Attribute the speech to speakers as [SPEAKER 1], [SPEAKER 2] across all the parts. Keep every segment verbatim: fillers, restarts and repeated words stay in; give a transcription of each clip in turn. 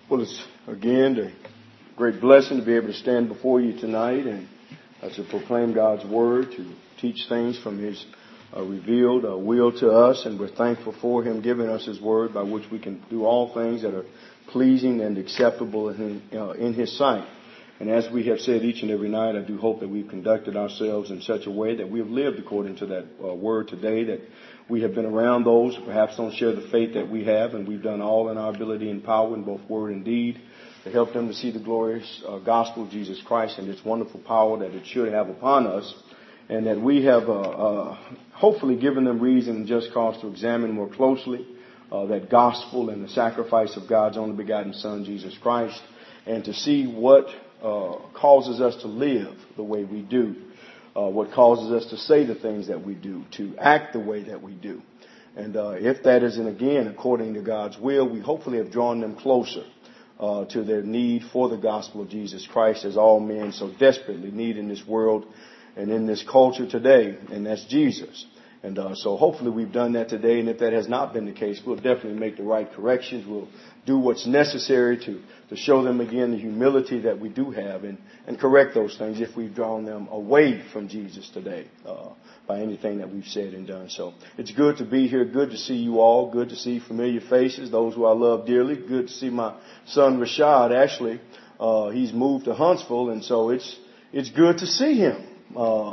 [SPEAKER 1] Well, it's again a great blessing to be able to stand before you tonight and uh, to proclaim God's word, to teach things from His uh, revealed uh, will to us. And we're thankful for Him giving us His word by which we can do all things that are pleasing and acceptable in, uh, in His sight. And as we have said each and every night, I do hope that we've conducted ourselves in such a way that we have lived according to that uh, word today, that we have been around those who perhaps don't share the faith that we have, and we've done all in our ability and power in both word and deed to help them to see the glorious uh, gospel of Jesus Christ and its wonderful power that it should have upon us, and that we have uh, uh, hopefully given them reason and just cause to examine more closely uh, that gospel and the sacrifice of God's only begotten Son, Jesus Christ, and to see what uh, causes us to live the way we do. Uh, what causes us to say the things that we do, to act the way that we do. And uh, if that isn't, again, according to God's will, we hopefully have drawn them closer uh, to their need for the gospel of Jesus Christ, as all men so desperately need in this world and in this culture today, and that's Jesus. And uh, so hopefully we've done that today, and if that has not been the case, we'll definitely make the right corrections. We'll do what's necessary to, to show them again the humility that we do have, and, and correct those things if we've drawn them away from Jesus today uh, by anything that we've said and done. So it's good to be here, good to see you all, good to see familiar faces, those who I love dearly. Good to see my son Rashad. Actually, uh, he's moved to Huntsville, and so it's it's good to see him. Uh,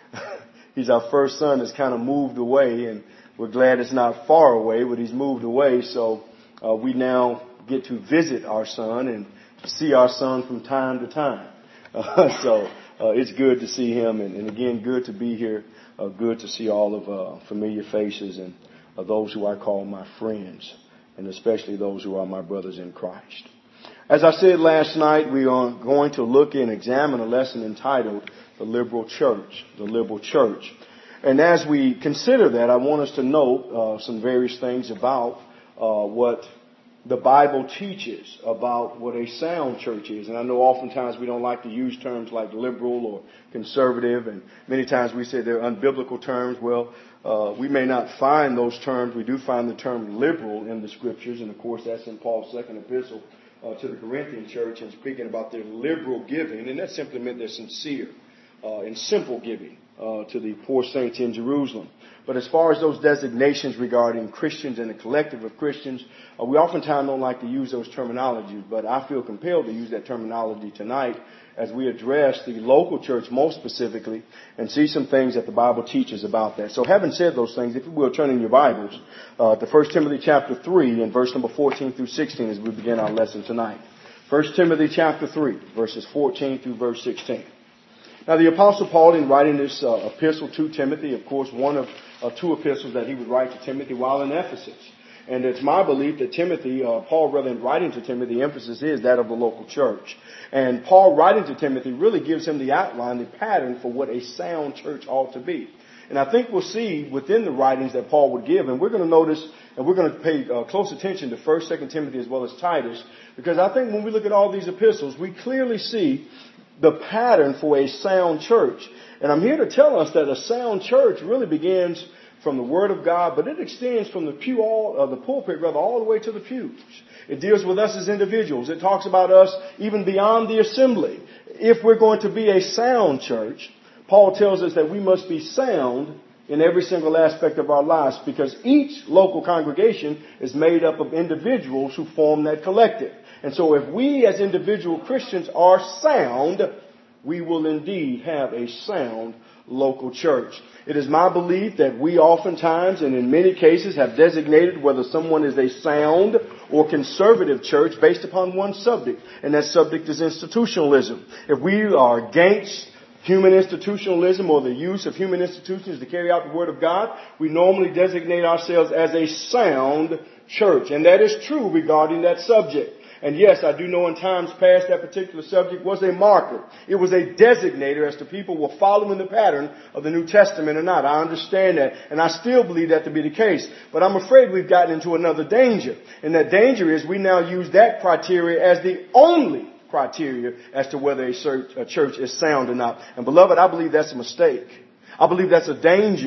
[SPEAKER 1] He's our first son that's kind of moved away, and we're glad it's not far away, but he's moved away. So uh, we now get to visit our son and see our son from time to time. Uh, so uh, it's good to see him, and, and again, good to be here. Uh, good to see all of uh, familiar faces and uh, those who I call my friends, and especially those who are my brothers in Christ. As I said last night, we are going to look and examine a lesson entitled The Liberal Church, the Liberal Church. And as we consider that, I want us to note uh, some various things about uh, what the Bible teaches about what a sound church is. And I know oftentimes we don't like to use terms like liberal or conservative, and many times we say they're unbiblical terms. Well, uh, we may not find those terms. We do find the term liberal in the Scriptures, and of course that's in Paul's second epistle uh, to the Corinthian church, and speaking about their liberal giving, and that simply meant they're sincere Uh, in simple giving uh, to the poor saints in Jerusalem. But as far as those designations regarding Christians and the collective of Christians, uh, we oftentimes don't like to use those terminologies, but I feel compelled to use that terminology tonight as we address the local church most specifically and see some things that the Bible teaches about that. So having said those things, if you will, turn in your Bibles uh, to First Timothy chapter three and verse number fourteen through sixteen as we begin our lesson tonight. First Timothy chapter three, verses fourteen through verse sixteen. Now, the Apostle Paul, in writing this uh, epistle to Timothy, of course, one of uh, two epistles that he would write to Timothy while in Ephesus. And it's my belief that Timothy, uh, Paul, rather in writing to Timothy, the emphasis is that of the local church. And Paul, writing to Timothy, really gives him the outline, the pattern for what a sound church ought to be. And I think we'll see within the writings that Paul would give, and we're going to notice, and we're going to pay uh, close attention to First, Second Timothy as well as Titus, because I think when we look at all these epistles, we clearly see the pattern for a sound church. And I'm here to tell us that a sound church really begins from the Word of God, but it extends from the pew, all uh, the pulpit, rather, all the way to the pews. It deals with us as individuals. It talks about us even beyond the assembly. If we're going to be a sound church, Paul tells us that we must be sound in every single aspect of our lives, because each local congregation is made up of individuals who form that collective. And so if we as individual Christians are sound, we will indeed have a sound local church. It is my belief that we oftentimes and in many cases have designated whether someone is a sound or conservative church based upon one subject, and that subject is institutionalism. If we are against human institutionalism or the use of human institutions to carry out the Word of God, we normally designate ourselves as a sound church. And that is true regarding that subject. And yes, I do know in times past that particular subject was a marker. It was a designator as to people were following the pattern of the New Testament or not. I understand that, and I still believe that to be the case. But I'm afraid we've gotten into another danger. And that danger is we now use that criteria as the only criteria as to whether a church, a church is sound or not. And beloved, I believe that's a mistake. I believe that's a danger.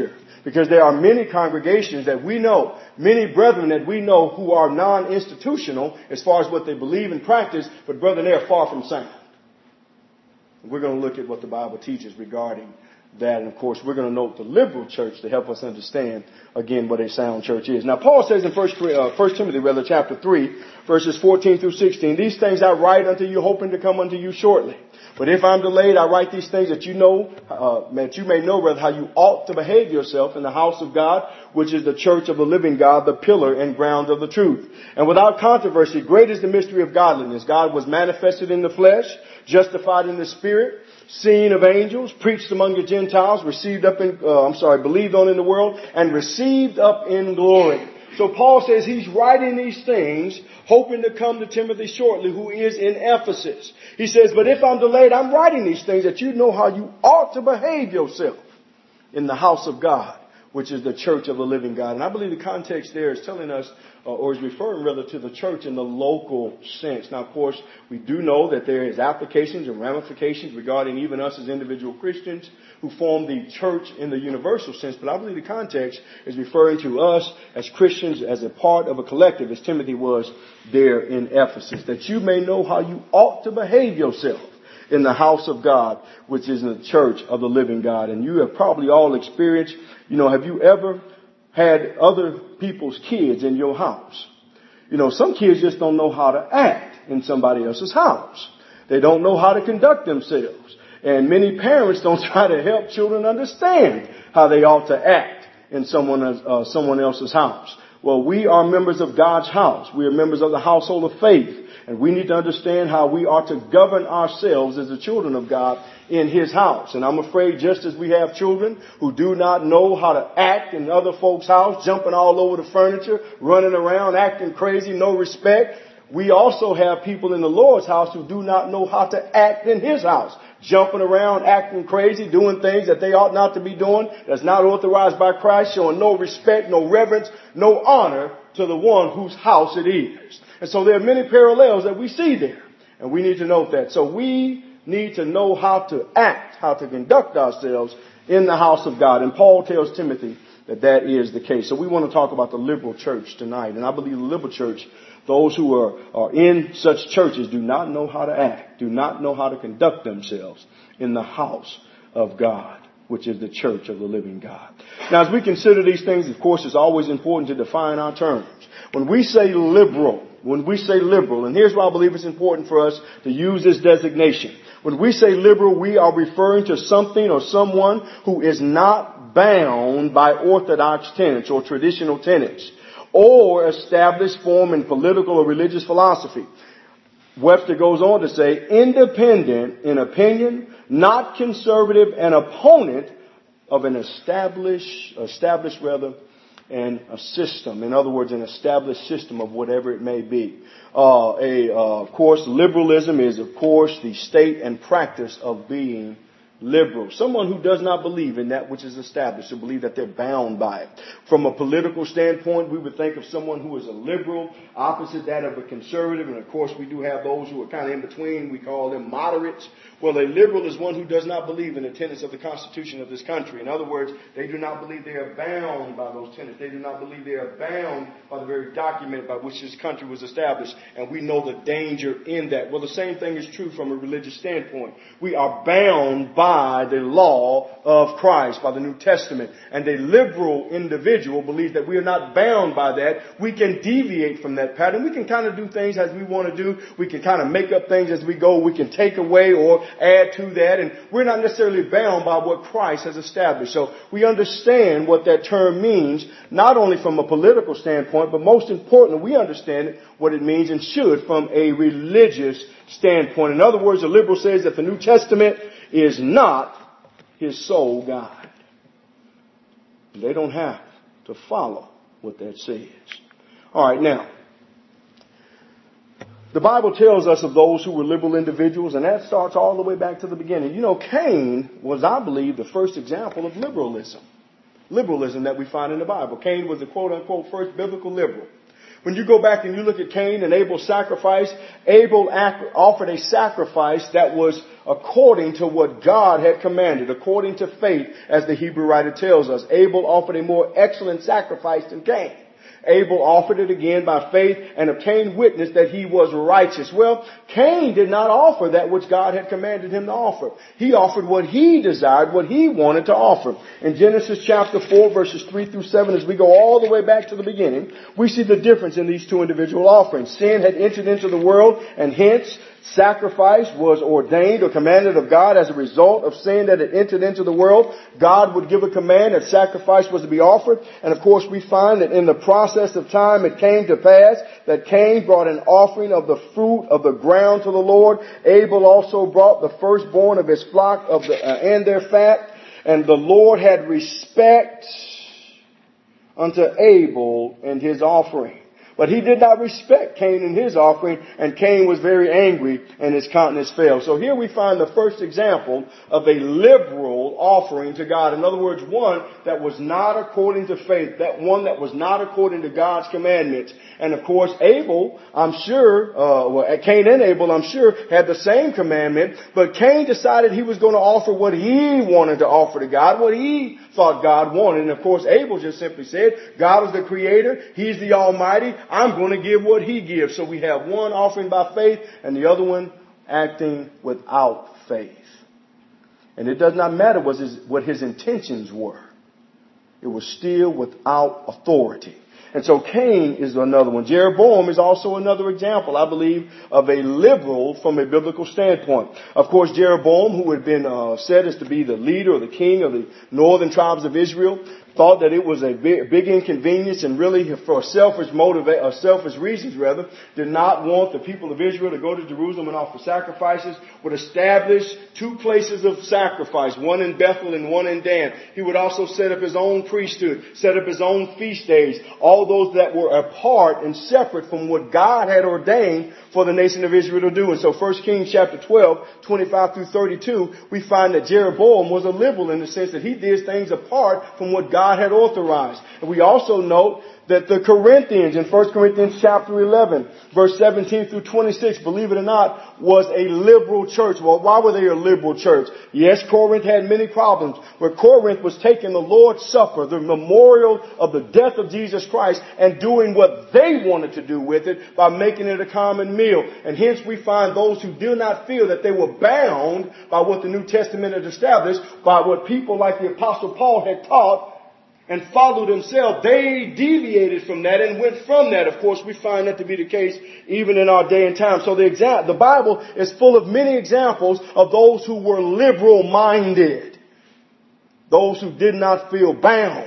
[SPEAKER 1] Because there are many congregations that we know, many brethren that we know who are non-institutional as far as what they believe and practice, but brethren, they are far from sound. We're going to look at what the Bible teaches regarding that. And of course, we're going to note the liberal church to help us understand, again, what a sound church is. Now, Paul says in First, uh, First Timothy, rather, chapter three, verses fourteen through sixteen, these things I write unto you, hoping to come unto you shortly. But if I'm delayed, I write these things that you know, uh, that you may know, rather, how you ought to behave yourself in the house of God, which is the church of the living God, the pillar and ground of the truth. And without controversy, great is the mystery of godliness. God was manifested in the flesh, justified in the spirit, seen of angels, preached among the Gentiles, received up in, uh, I'm sorry, believed on in the world, and received up in glory. So Paul says he's writing these things, hoping to come to Timothy shortly, who is in Ephesus. He says, but if I'm delayed, I'm writing these things that you know how you ought to behave yourself in the house of God, which is the church of the living God. And I believe the context there is telling us, uh, or is referring rather to the church in the local sense. Now, of course, we do know that there is applications and ramifications regarding even us as individual Christians who form the church in the universal sense. But I believe the context is referring to us as Christians as a part of a collective, as Timothy was there in Ephesus, that you may know how you ought to behave yourself in the house of God, which is in the church of the living God. And you have probably all experienced, you know, have you ever had other people's kids in your house? You know, some kids just don't know how to act in somebody else's house. They don't know how to conduct themselves. And many parents don't try to help children understand how they ought to act in someone, uh, someone else's house. Well, we are members of God's house. We are members of the household of faith. And we need to understand how we are to govern ourselves as the children of God in His house. And I'm afraid just as we have children who do not know how to act in other folks' house, jumping all over the furniture, running around, acting crazy, no respect, we also have people in the Lord's house who do not know how to act in His house. Jumping around, acting crazy, doing things that they ought not to be doing, that's not authorized by Christ, showing no respect, no reverence, no honor to the one whose house it is. And so there are many parallels that we see there. And we need to note that. So we need to know how to act, how to conduct ourselves in the house of God. And Paul tells Timothy that that is the case. So we want to talk about the liberal church tonight. And I believe the liberal church, those who are, are in such churches, do not know how to act, do not know how to conduct themselves in the house of God, which is the church of the living God. Now, as we consider these things, of course, it's always important to define our terms. When we say liberal, when we say liberal, and here's why I believe it's important for us to use this designation. When we say liberal, we are referring to something or someone who is not bound by orthodox tenets or traditional tenets or established form in political or religious philosophy. Webster goes on to say, independent in opinion, not conservative, and opponent of an established, established rather, and a system. In other words, an established system of whatever it may be. Uh, a, uh, of course, liberalism is, of course, the state and practice of being liberal. Someone who does not believe in that which is established, or believe that they're bound by it. From a political standpoint, we would think of someone who is a liberal, opposite that of a conservative. And of course, we do have those who are kind of in between. We call them moderates. Well, a liberal is one who does not believe in the tenets of the Constitution of this country. In other words, they do not believe they are bound by those tenets. They do not believe they are bound by the very document by which this country was established. And we know the danger in that. Well, the same thing is true from a religious standpoint. We are bound by the law of Christ, by the New Testament. And a liberal individual believes that we are not bound by that. We can deviate from that pattern. We can kind of do things as we want to do. We can kind of make up things as we go. We can take away or add to that. And we're not necessarily bound by what Christ has established. So we understand what that term means, not only from a political standpoint, but most importantly, we understand what it means and should from a religious standpoint. In other words, the liberal says that the New Testament is not his sole guide. They don't have to follow what that says. All right, now, the Bible tells us of those who were liberal individuals, and that starts all the way back to the beginning. You know, Cain was, I believe, the first example of liberalism. Liberalism that we find in the Bible. Cain was the quote-unquote first biblical liberal. When you go back and you look at Cain and Abel's sacrifice, Abel offered a sacrifice that was according to what God had commanded, according to faith, as the Hebrew writer tells us. Abel offered a more excellent sacrifice than Cain. Abel offered it again by faith and obtained witness that he was righteous. Well, Cain did not offer that which God had commanded him to offer. He offered what he desired, what he wanted to offer. In Genesis chapter four, verses three through seven, as we go all the way back to the beginning, we see the difference in these two individual offerings. Sin had entered into the world, and hence sacrifice was ordained or commanded of God as a result of sin that had entered into the world. God would give a command that sacrifice was to be offered. And of course we find that in the process of time it came to pass that Cain brought an offering of the fruit of the ground to the Lord. Abel also brought the firstborn of his flock of the, uh, and their fat. And the Lord had respect unto Abel and his offering. But he did not respect Cain and his offering, and Cain was very angry, and his countenance fell. So here we find the first example of a liberal offering to God. In other words, one that was not according to faith, that one that was not according to God's commandments. And of course, Abel, I'm sure, uh, well, Cain and Abel, I'm sure, had the same commandment, but Cain decided he was going to offer what he wanted to offer to God, what he thought God wanted. And of course, Abel just simply said, God is the creator, he's the almighty, I'm going to give what he gives. So we have one offering by faith and the other one acting without faith. And it does not matter what his, what his intentions were. It was still without authority. And so Cain is another one. Jeroboam is also another example, I believe, of a liberal from a biblical standpoint. Of course, Jeroboam, who had been uh, said as to be the leader or the king of the northern tribes of Israel, thought that it was a big, big inconvenience and really for selfish motive, or selfish reasons rather, did not want the people of Israel to go to Jerusalem and offer sacrifices, would establish two places of sacrifice, one in Bethel and one in Dan. He would also set up his own priesthood, set up his own feast days, all those that were apart and separate from what God had ordained for the nation of Israel to do. And so First Kings chapter twelve, twenty-five through thirty-two, we find that Jeroboam was a liberal in the sense that he did things apart from what God God had authorized. And we also note that the Corinthians in First Corinthians chapter eleven, verse seventeen through twenty-six, believe it or not, was a liberal church. Well, why were they a liberal church? Yes, Corinth had many problems, but Corinth was taking the Lord's Supper, the memorial of the death of Jesus Christ, and doing what they wanted to do with it by making it a common meal. And hence we find those who do not feel that they were bound by what the New Testament had established, by what people like the Apostle Paul had taught, and followed themselves, they deviated from that and went from that. Of course, we find that to be the case even in our day and time. So the exa- the Bible is full of many examples of those who were liberal-minded, those who did not feel bound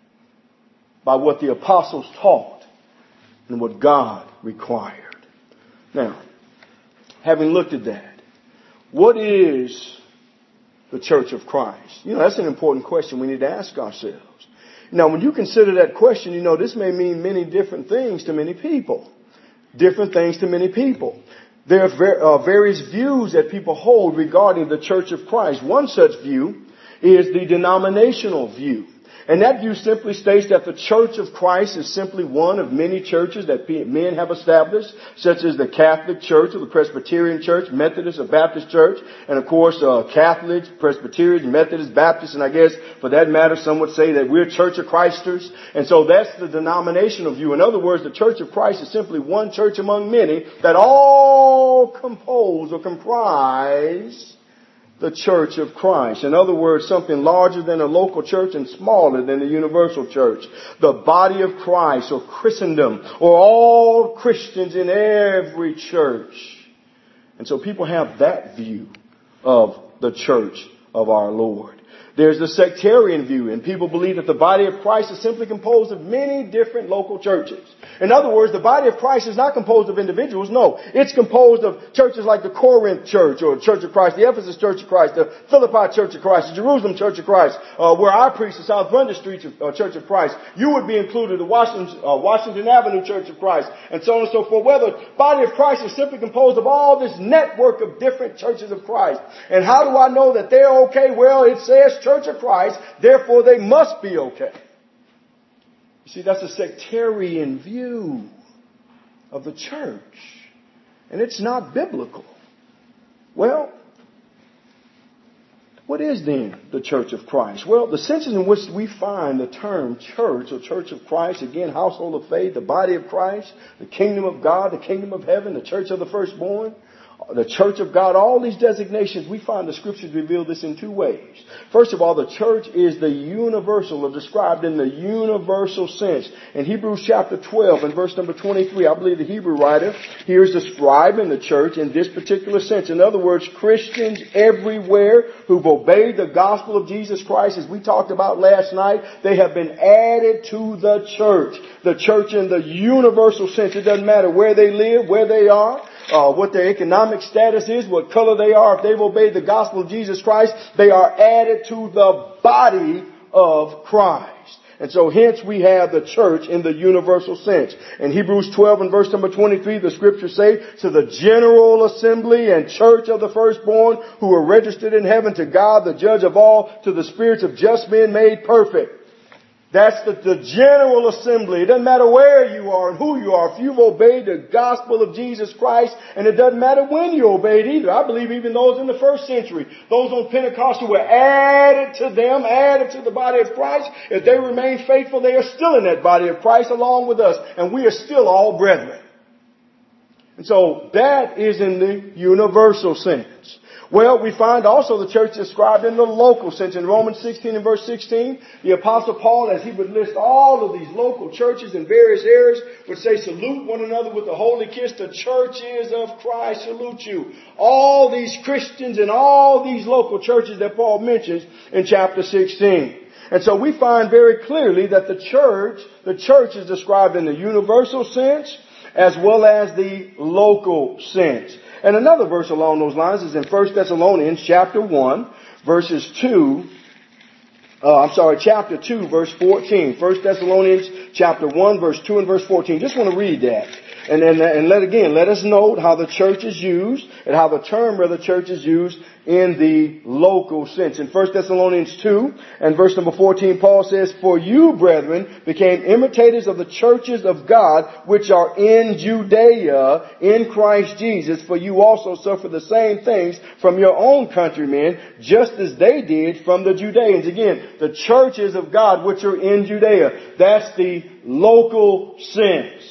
[SPEAKER 1] by what the apostles taught and what God required. Now, having looked at that, what is the Church of Christ? You know, that's an important question we need to ask ourselves. Now, when you consider that question, you know, this may mean many different things to many people. Different things to many people. There are ver- uh, various views that people hold regarding the Church of Christ. One such view is the denominational view. And that view simply states that the Church of Christ is simply one of many churches that men have established, such as the Catholic Church or the Presbyterian Church, Methodist or Baptist Church, and of course uh, Catholics, Presbyterians, Methodists, Baptists, and I guess for that matter some would say that we're Church of Christers. And so that's the denominational view. In other words, the Church of Christ is simply one church among many that all compose or comprise the Church of Christ. In other words, something larger than a local church and smaller than the universal church. The body of Christ or Christendom or all Christians in every church. And so people have that view of the church of our Lord. There's the sectarian view, and people believe that the body of Christ is simply composed of many different local churches. In other words, the body of Christ is not composed of individuals. No, it's composed of churches like the Corinth Church or Church of Christ, the Ephesus Church of Christ, the Philippi Church of Christ, the Jerusalem Church of Christ, uh, where I preach, the South Brunswick Street uh, Church of Christ. You would be included, the Washington, uh, Washington Avenue Church of Christ, and so on and so forth. Where the body of Christ is simply composed of all this network of different churches of Christ. And how do I know that they're okay? Well, it says Church of Christ, therefore they must be okay. You see, that's a sectarian view of the church. And it's not biblical. Well, What is then the church of Christ? Well, the senses in which we find the term church or church of Christ, again, household of faith, the body of Christ, the kingdom of God, the kingdom of heaven, the church of the firstborn, the church of God, all these designations, we find the scriptures reveal this in two ways. First of all, the church is the universal, or described in the universal sense. In Hebrews chapter twelve and verse number twenty-three, I believe the Hebrew writer here is describing the church in this particular sense. In other words, Christians everywhere who've obeyed the gospel of Jesus Christ, as we talked about last night, they have been added to the church. The church in the universal sense. It doesn't matter where they live, where they are. Uh, what their economic status is, what color they are. If they've obeyed the gospel of Jesus Christ, they are added to the body of Christ. And so hence we have the church in the universal sense. In Hebrews twelve and verse number twenty-three, the scriptures say, to the general assembly and church of the firstborn who are registered in heaven, to God, the judge of all, to the spirits of just men made perfect. That's the, the general assembly. It doesn't matter where you are and who you are. If you've obeyed the gospel of Jesus Christ, and it doesn't matter when you obeyed either. I believe even those in the first century, those on Pentecost who were added to them, added to the body of Christ, if they remain faithful, they are still in that body of Christ along with us. And we are still all brethren. And so that is in the universal sense. Well, we find also the church described in the local sense. In Romans sixteen and verse sixteen, the Apostle Paul, as he would list all of these local churches in various areas, would say, salute one another with a holy kiss. The churches of Christ salute you. All these Christians and all these local churches that Paul mentions in chapter sixteen. And so we find very clearly that the church, the church is described in the universal sense as well as the local sense. And another verse along those lines is in First Thessalonians chapter one, verses two. Uh, I'm sorry, chapter two, verse fourteen. First Thessalonians chapter one, verse two and verse fourteen. Just want to read that. And then, and let again, let us note how the church is used and how the term of the church is used in the local sense. In First Thessalonians two and verse number fourteen, Paul says, for you, brethren, became imitators of the churches of God, which are in Judea, in Christ Jesus, for you also suffer the same things from your own countrymen, just as they did from the Judeans. Again, the churches of God, which are in Judea. That's the local sense.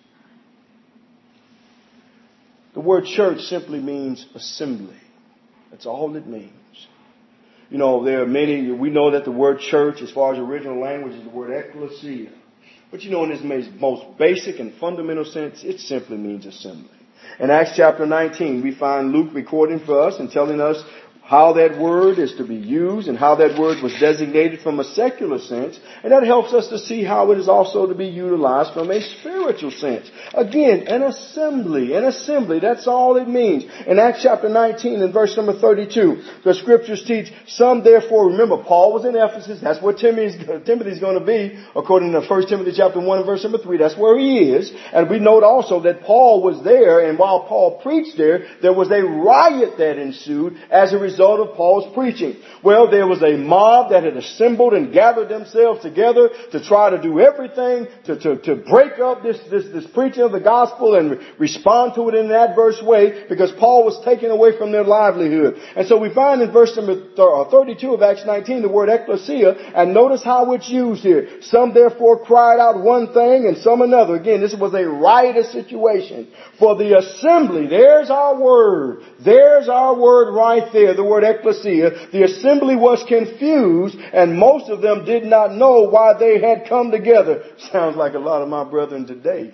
[SPEAKER 1] The word church simply means assembly. That's all it means. You know, there are many, we know that the word church, as far as original language, is the word ecclesia. But you know, in its most basic and fundamental sense, it simply means assembly. In Acts chapter nineteen, we find Luke recording for us and telling us how that word is to be used and how that word was designated from a secular sense. And that helps us to see how it is also to be utilized from a spiritual sense. Again, an assembly, an assembly, that's all it means. In Acts chapter nineteen and verse number thirty-two, the scriptures teach, some therefore, remember Paul was in Ephesus, that's where Timothy's, Timothy's going to be, according to First Timothy chapter one and verse number three, that's where he is. And we note also that Paul was there, and while Paul preached there, there was a riot that ensued as a result of Paul's preaching. Well, there was a mob that had assembled and gathered themselves together to try to do everything to, to, to break up this, this, this preaching of the gospel and re- respond to it in an adverse way, because Paul was taken away from their livelihood. And so we find in verse number thirty-two of Acts nineteen the word ecclesia, and notice how it's used here. Some therefore cried out one thing and some another. Again, this was a riotous situation. For the assembly, there's our word. There's our word right there. The word ecclesia. The assembly was confused, and most of them did not know why they had come together. Sounds like a lot of my brethren today.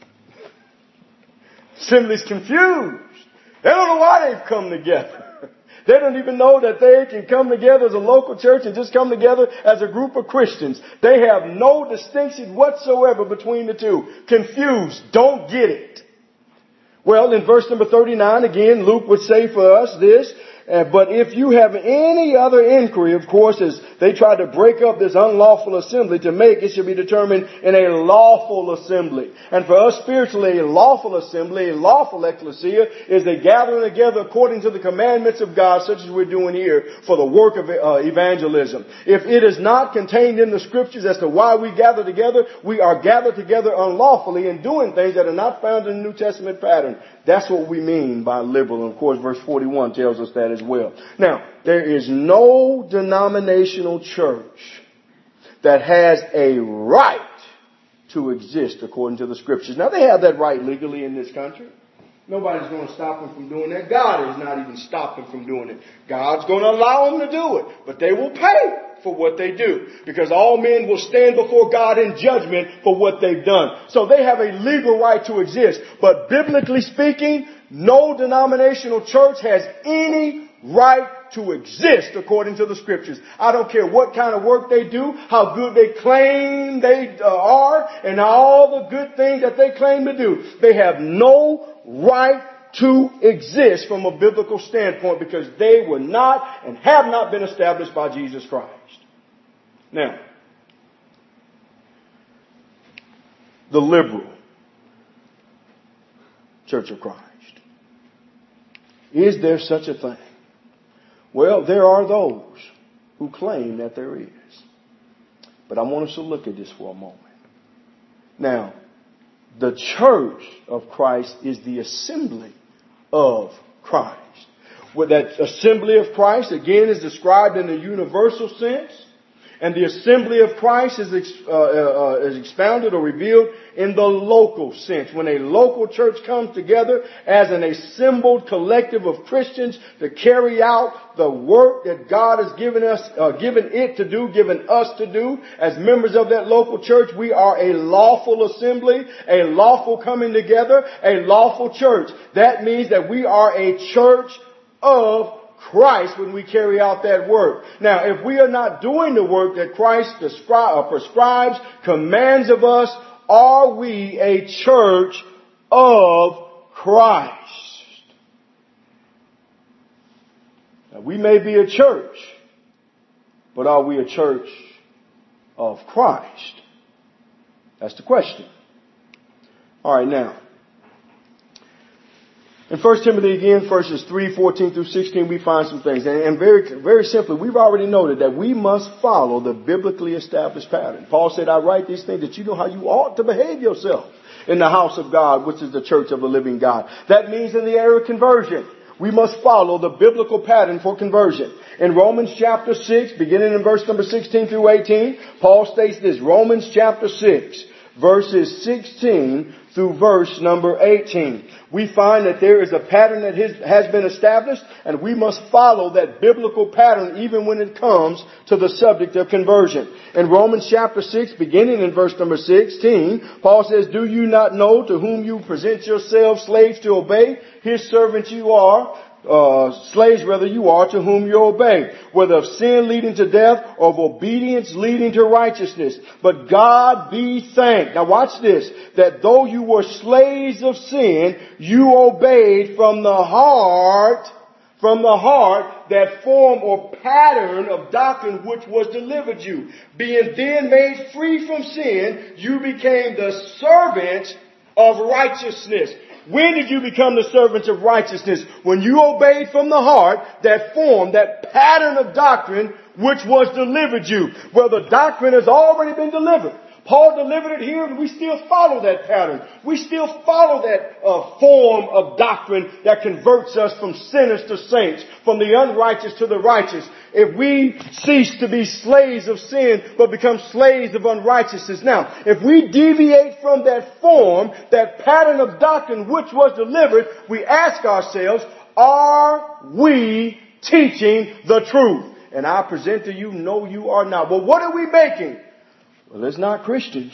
[SPEAKER 1] Assembly's confused. They don't know why they've come together. They don't even know that they can come together as a local church and just come together as a group of Christians. They have no distinction whatsoever between the two. Confused. Don't get it. Well, in verse number thirty-nine, again, Luke would say for us this, Uh, but if you have any other inquiry, of course, as they tried to break up this unlawful assembly to make, it should be determined in a lawful assembly. And for us spiritually, a lawful assembly, a lawful ecclesia, is a gathering together according to the commandments of God, such as we're doing here for the work of uh, evangelism. If it is not contained in the scriptures as to why we gather together, we are gathered together unlawfully and doing things that are not found in the New Testament pattern. That's what we mean by liberal. And of course, verse forty-one tells us that as well. Now, there is no denominational church that has a right to exist according to the scriptures. Now, they have that right legally in this country. Nobody's going to stop them from doing that. God is not even stopping from doing it. God's going to allow them to do it, but they will pay for what they do, because all men will stand before God in judgment for what they've done. So they have a legal right to exist. But biblically speaking, no denominational church has any right to exist according to the scriptures. I don't care what kind of work they do, how good they claim they uh, are, and all the good things that they claim to do. They have no right to exist from a biblical standpoint, because they were not and have not been established by Jesus Christ. Now, the liberal Church of Christ. Is there such a thing? Well, there are those who claim that there is. But I want us to look at this for a moment. Now, the church of Christ is the assembly of Christ. Well, that assembly of Christ, again, is described in the universal sense. And the assembly of Christ is, uh, uh, is expounded or revealed in the local sense. When a local church comes together as an assembled collective of Christians to carry out the work that God has given us, uh, given it to do, given us to do. As members of that local church, we are a lawful assembly, a lawful coming together, a lawful church. That means that we are a church of Christ when we carry out that work. Now, if we are not doing the work that Christ descri- uh, prescribes, commands of us, are we a church of Christ? Now, we may be a church, but are we a church of Christ? That's the question. All right, now. In First Timothy again, verses three, fourteen through sixteen, we find some things. And, and very, very simply, we've already noted that we must follow the biblically established pattern. Paul said, I write these things that you know how you ought to behave yourself in the house of God, which is the church of the living God. That means in the area of conversion, we must follow the biblical pattern for conversion. In Romans chapter six, beginning in verse number sixteen through eighteen, Paul states this. Romans chapter six, verses sixteen through verse number eighteen. We find that there is a pattern that has been established, and we must follow that biblical pattern even when it comes to the subject of conversion. In Romans chapter six, beginning in verse number sixteen, Paul says, do you not know to whom you present yourselves slaves to obey? His servants you are. Uh, slaves rather you are, to whom you obey, whether of sin leading to death or of obedience leading to righteousness. But God be thanked. Now watch this, that though you were slaves of sin, you obeyed from the heart, from the heart that form or pattern of doctrine which was delivered you. Being then made free from sin, you became the servants of righteousness. When did you become the servants of righteousness? When you obeyed from the heart that form, that pattern of doctrine which was delivered you. Well, the doctrine has already been delivered. Paul delivered it here, and we still follow that pattern. We still follow that uh, form of doctrine that converts us from sinners to saints, from the unrighteous to the righteous. If we cease to be slaves of sin, but become slaves of unrighteousness. Now, if we deviate from that form, that pattern of doctrine which was delivered, we ask ourselves, are we teaching the truth? And I present to you, no, you are not. Well, what are we making? Well, it's not Christians.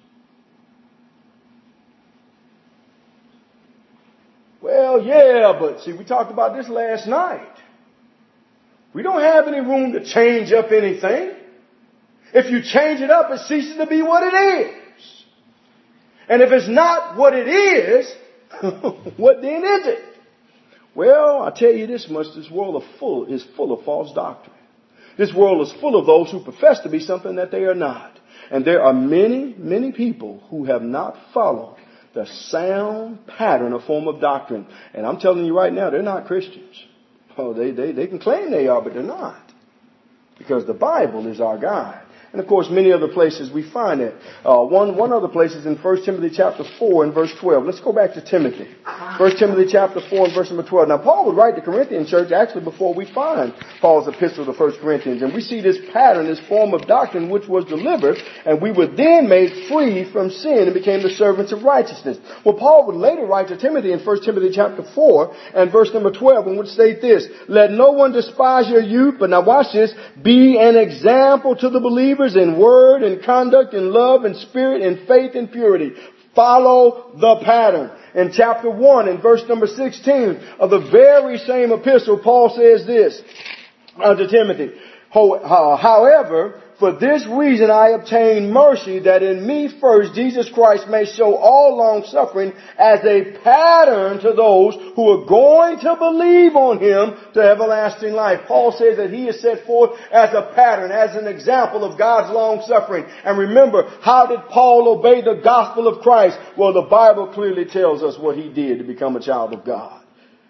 [SPEAKER 1] Well, yeah, but see, we talked about this last night. We don't have any room to change up anything. If you change it up, it ceases to be what it is. And if it's not what it is, what then is it? Well, I tell you this much, this world is full, is full of false doctrine. This world is full of those who profess to be something that they are not. And there are many, many people who have not followed the sound pattern or form of doctrine. And I'm telling you right now, they're not Christians. Oh, they, they, they can claim they are, but they're not. Because the Bible is our guide. And of course, many other places we find it. Uh, one, one other place is in First Timothy chapter four and verse twelve. Let's go back to Timothy. First Timothy chapter four and verse number twelve. Now, Paul would write the Corinthian church actually before we find Paul's epistle to First Corinthians. And we see this pattern, this form of doctrine which was delivered, and we were then made free from sin and became the servants of righteousness. Well, Paul would later write to Timothy in First Timothy chapter four and verse number twelve and would state this: let no one despise your youth, but now watch this, be an example to the believers in word and conduct, in love and spirit, in faith and purity. Follow the pattern. In chapter one and verse number sixteen of the very same epistle, Paul says this unto Timothy: however, for this reason I obtain mercy, that in me first Jesus Christ may show all long suffering as a pattern to those who are going to believe on Him to everlasting life. Paul says that he is set forth as a pattern, as an example of God's long suffering. And remember, how did Paul obey the gospel of Christ? Well, the Bible clearly tells us what he did to become a child of God.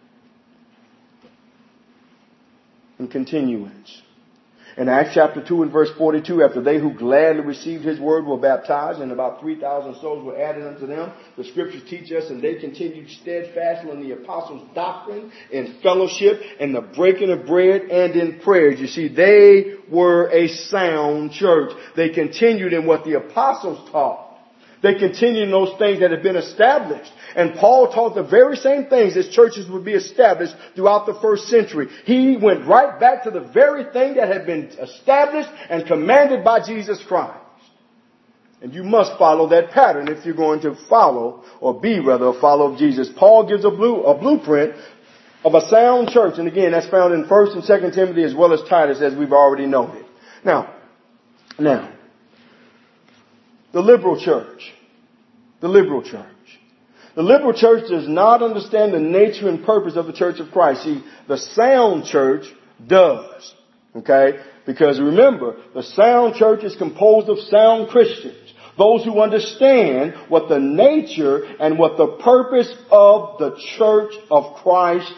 [SPEAKER 1] In continuance, in Acts chapter two and verse forty-two, after they who gladly received His word were baptized, and about three thousand souls were added unto them, the scriptures teach us, and they continued steadfastly in the apostles' doctrine, in fellowship, in the breaking of bread, and in prayers. You see, they were a sound church. They continued in what the apostles taught. They continued in those things that had been established. And Paul taught the very same things as churches would be established throughout the first century. He went right back to the very thing that had been established and commanded by Jesus Christ. And you must follow that pattern if you're going to follow, or be rather, a follower of Jesus. Paul gives a, blue, a blueprint of a sound church. And again, that's found in First and Second Timothy as well as Titus, as we've already noted. Now, now, the liberal church. The liberal church. The liberal church does not understand the nature and purpose of the church of Christ. See, the sound church does. Okay? Because remember, the sound church is composed of sound Christians. Those who understand what the nature and what the purpose of the church of Christ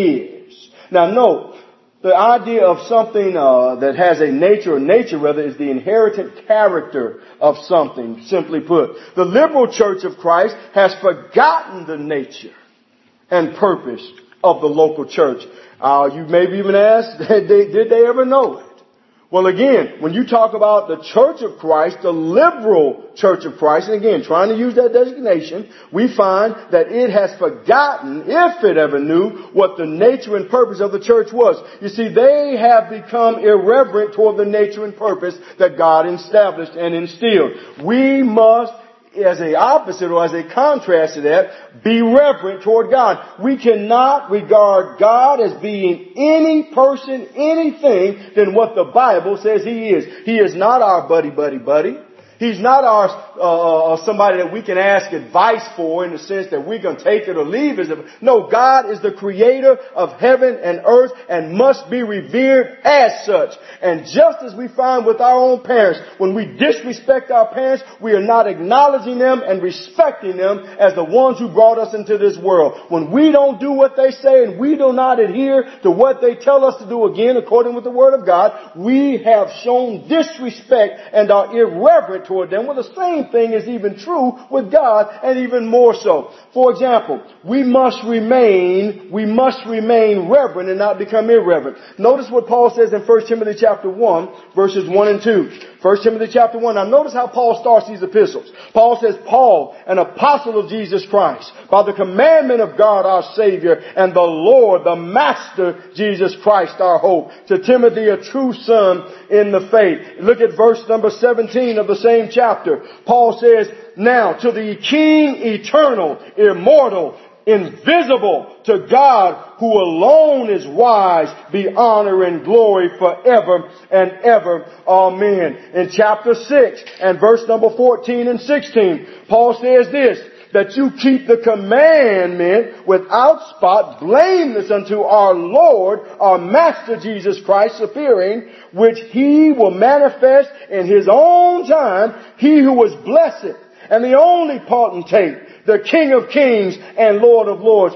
[SPEAKER 1] is. Now note, the idea of something uh, that has a nature, or nature rather, is the inherited character of something, simply put. The liberal church of Christ has forgotten the nature and purpose of the local church. Uh, you may even ask, did they, did they ever know it? Well, again, when you talk about the church of Christ, the liberal church of Christ, and again, trying to use that designation, we find that it has forgotten, if it ever knew, what the nature and purpose of the church was. You see, they have become irreverent toward the nature and purpose that God established and instilled. We must, as a opposite or as a contrast to that, be reverent toward God. We cannot regard God as being any person, anything than what the Bible says He is. He is not our buddy, buddy, buddy. He's not our uh, somebody that we can ask advice for in the sense that we're going to take it or leave it. No, God is the creator of heaven and earth and must be revered as such. And just as we find with our own parents, when we disrespect our parents, we are not acknowledging them and respecting them as the ones who brought us into this world. When we don't do what they say and we do not adhere to what they tell us to do, again, according with the Word of God, we have shown disrespect and are irreverent toward them. Well, the same thing is even true with God, and even more so. For example, we must remain, we must remain reverent and not become irreverent. Notice what Paul says in First Timothy chapter one, verses one and two. First Timothy chapter one. Now notice how Paul starts these epistles. Paul says, Paul, an apostle of Jesus Christ, by the commandment of God our Savior and the Lord, the Master, Jesus Christ our hope. To Timothy, a true son in the faith. Look at verse number seventeen of the same chapter. Paul says, now to the King eternal, immortal, invisible, to God who alone is wise, be honor and glory forever and ever. Amen. In chapter six and verse number fourteen and sixteen, Paul says this, that you keep the commandment without spot, blameless unto our Lord, our Master Jesus Christ, appearing, which He will manifest in His own time, He who was blessed and the only potentate, the King of kings and Lord of lords, uh,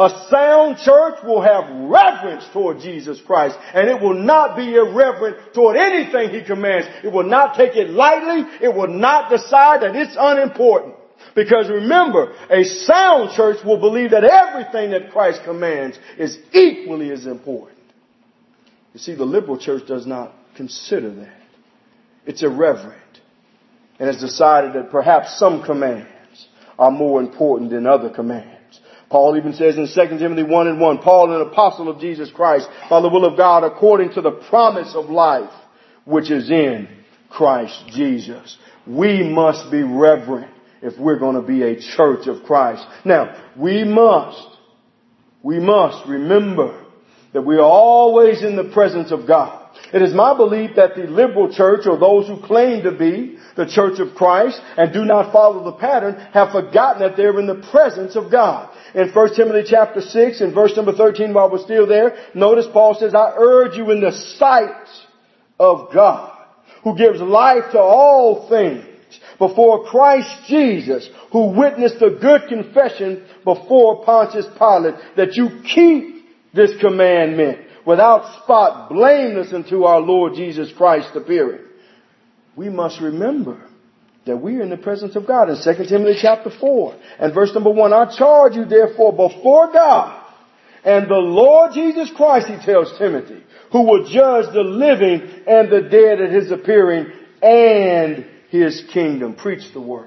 [SPEAKER 1] A sound church will have reverence toward Jesus Christ, and it will not be irreverent toward anything He commands. It will not take it lightly. It will not decide that it's unimportant. Because remember, a sound church will believe that everything that Christ commands is equally as important. You see, the liberal church does not consider that. It's irreverent, and has decided that perhaps some commands are more important than other commands. Paul even says in Second Timothy one and one, Paul, an apostle of Jesus Christ, by the will of God, according to the promise of life, which is in Christ Jesus. We must be reverent if we're going to be a church of Christ. Now, we must, we must remember that we are always in the presence of God. It is my belief that the liberal church, or those who claim to be the church of Christ and do not follow the pattern, have forgotten that they're in the presence of God. In First Timothy chapter six and verse number thirteen, while we're still there, notice Paul says, I urge you in the sight of God, who gives life to all things, before Christ Jesus, who witnessed a good confession before Pontius Pilate, that you keep this commandment without spot, blameless unto our Lord Jesus Christ appearing. We must remember that we are in the presence of God. In Second Timothy chapter four and verse number one, I charge you therefore before God and the Lord Jesus Christ, he tells Timothy, who will judge the living and the dead at His appearing and His kingdom. Preach the word.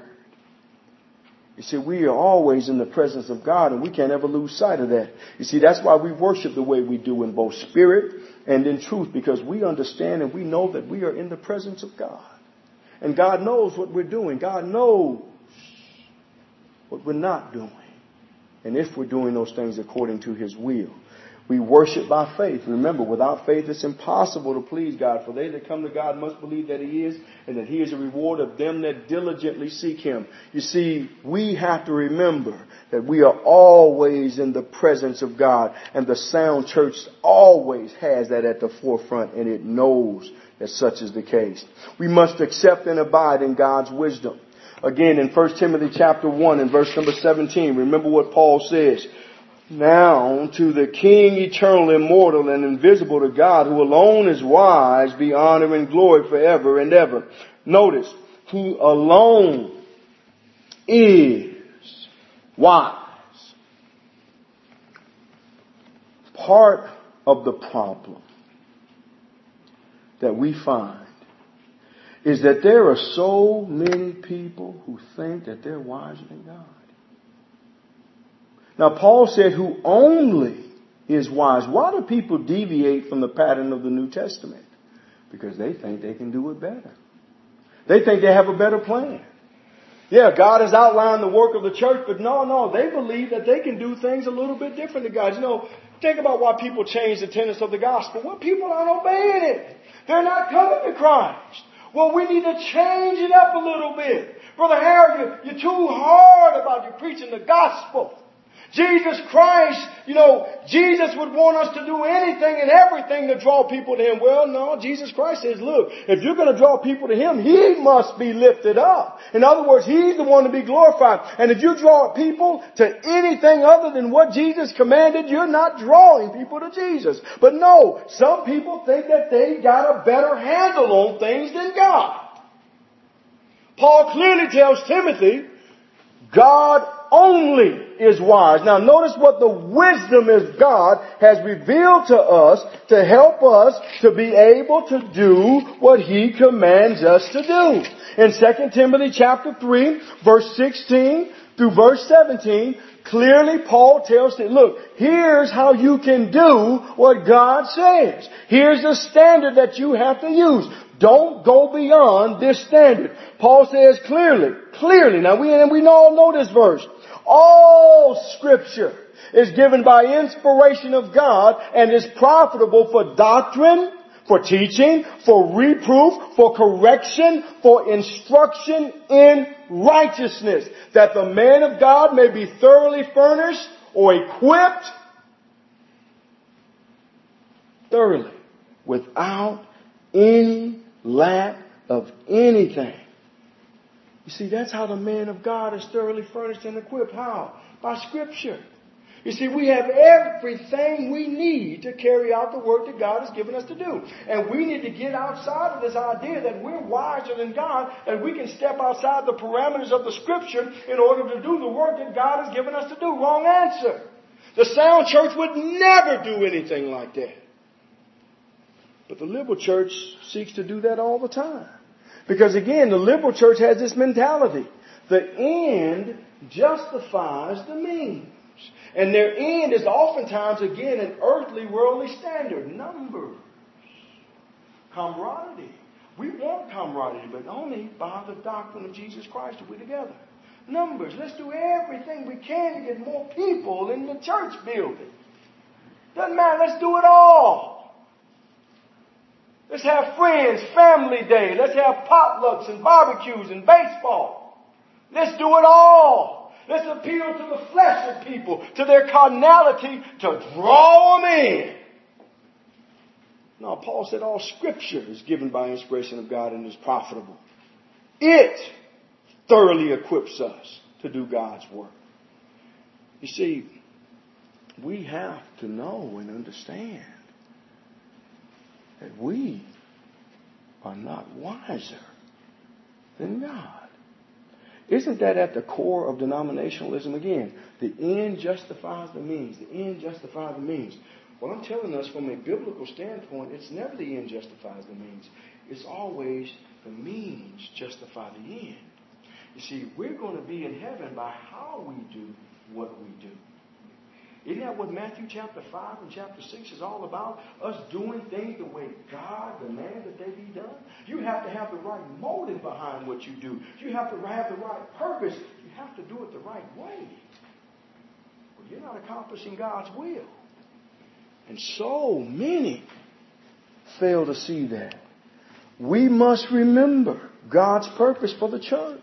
[SPEAKER 1] You see, we are always in the presence of God, and we can't ever lose sight of that. You see, that's why we worship the way we do in both spirit and in truth, because we understand and we know that we are in the presence of God. And God knows what we're doing. God knows what we're not doing. And if we're doing those things according to His will. We worship by faith. Remember, without faith it's impossible to please God. For they that come to God must believe that He is, and that He is a reward of them that diligently seek Him. You see, we have to remember that we are always in the presence of God. And the sound church always has that at the forefront, and it knows that such is the case. We must accept and abide in God's wisdom. Again, in First Timothy chapter one and verse number seventeen, remember what Paul says. Now to the King, eternal, immortal, and invisible, to God, who alone is wise, be honor and glory forever and ever. Notice, who alone is wise. Part of the problem that we find is that there are so many people who think that they're wiser than God. Now, Paul said, who only is wise. Why do people deviate from the pattern of the New Testament? Because they think they can do it better. They think they have a better plan. Yeah, God has outlined the work of the church, but no, no, they believe that they can do things a little bit different than God. You know, think about why people change the tenets of the gospel. Well, people aren't obeying it. They're not coming to Christ. Well, we need to change it up a little bit. Brother Harry, you're too hard about you preaching the gospel. Jesus Christ, you know, Jesus would want us to do anything and everything to draw people to Him. Well, no, Jesus Christ says, look, if you're going to draw people to Him, He must be lifted up. In other words, He's the one to be glorified. And if you draw people to anything other than what Jesus commanded, you're not drawing people to Jesus. But no, some people think that they got a better handle on things than God. Paul clearly tells Timothy, God only is wise. Now notice what the wisdom is God has revealed to us to help us to be able to do what He commands us to do. In Second Timothy chapter three, verse sixteen through verse seventeen, clearly Paul tells them, look, here's how you can do what God says. Here's the standard that you have to use. Don't go beyond this standard. Paul says clearly, clearly, now we, and we all know this verse, all Scripture is given by inspiration of God and is profitable for doctrine, for teaching, for reproof, for correction, for instruction in righteousness, that the man of God may be thoroughly furnished or equipped thoroughly without any lack of anything. You see, that's how the man of God is thoroughly furnished and equipped. How? By Scripture. You see, we have everything we need to carry out the work that God has given us to do. And we need to get outside of this idea that we're wiser than God, and we can step outside the parameters of the Scripture in order to do the work that God has given us to do. Wrong answer. The sound church would never do anything like that. But the liberal church seeks to do that all the time. Because again, the liberal church has this mentality. The end justifies the means. And their end is oftentimes, again, an earthly, worldly standard. Numbers. Camaraderie. We want camaraderie, but only by the doctrine of Jesus Christ are we together. Numbers. Let's do everything we can to get more people in the church building. Doesn't matter. Let's do it all. Let's have friends, family day. Let's have potlucks and barbecues and baseball. Let's do it all. Let's appeal to the flesh of people, to their carnality, to draw them in. No, Paul said all Scripture is given by inspiration of God and is profitable. It thoroughly equips us to do God's work. You see, we have to know and understand that we are not wiser than God. Isn't that at the core of denominationalism again? The end justifies the means. The end justifies the means. Well, I'm telling us from a biblical standpoint, it's never the end justifies the means. It's always the means justify the end. You see, we're going to be in heaven by how we do what we do. Isn't that what Matthew chapter five and chapter six is all about? Us doing things the way God demands that they be done. You have to have the right motive behind what you do. You have to have the right purpose. You have to do it the right way. Well, you're not accomplishing God's will. And so many fail to see that. We must remember God's purpose for the church.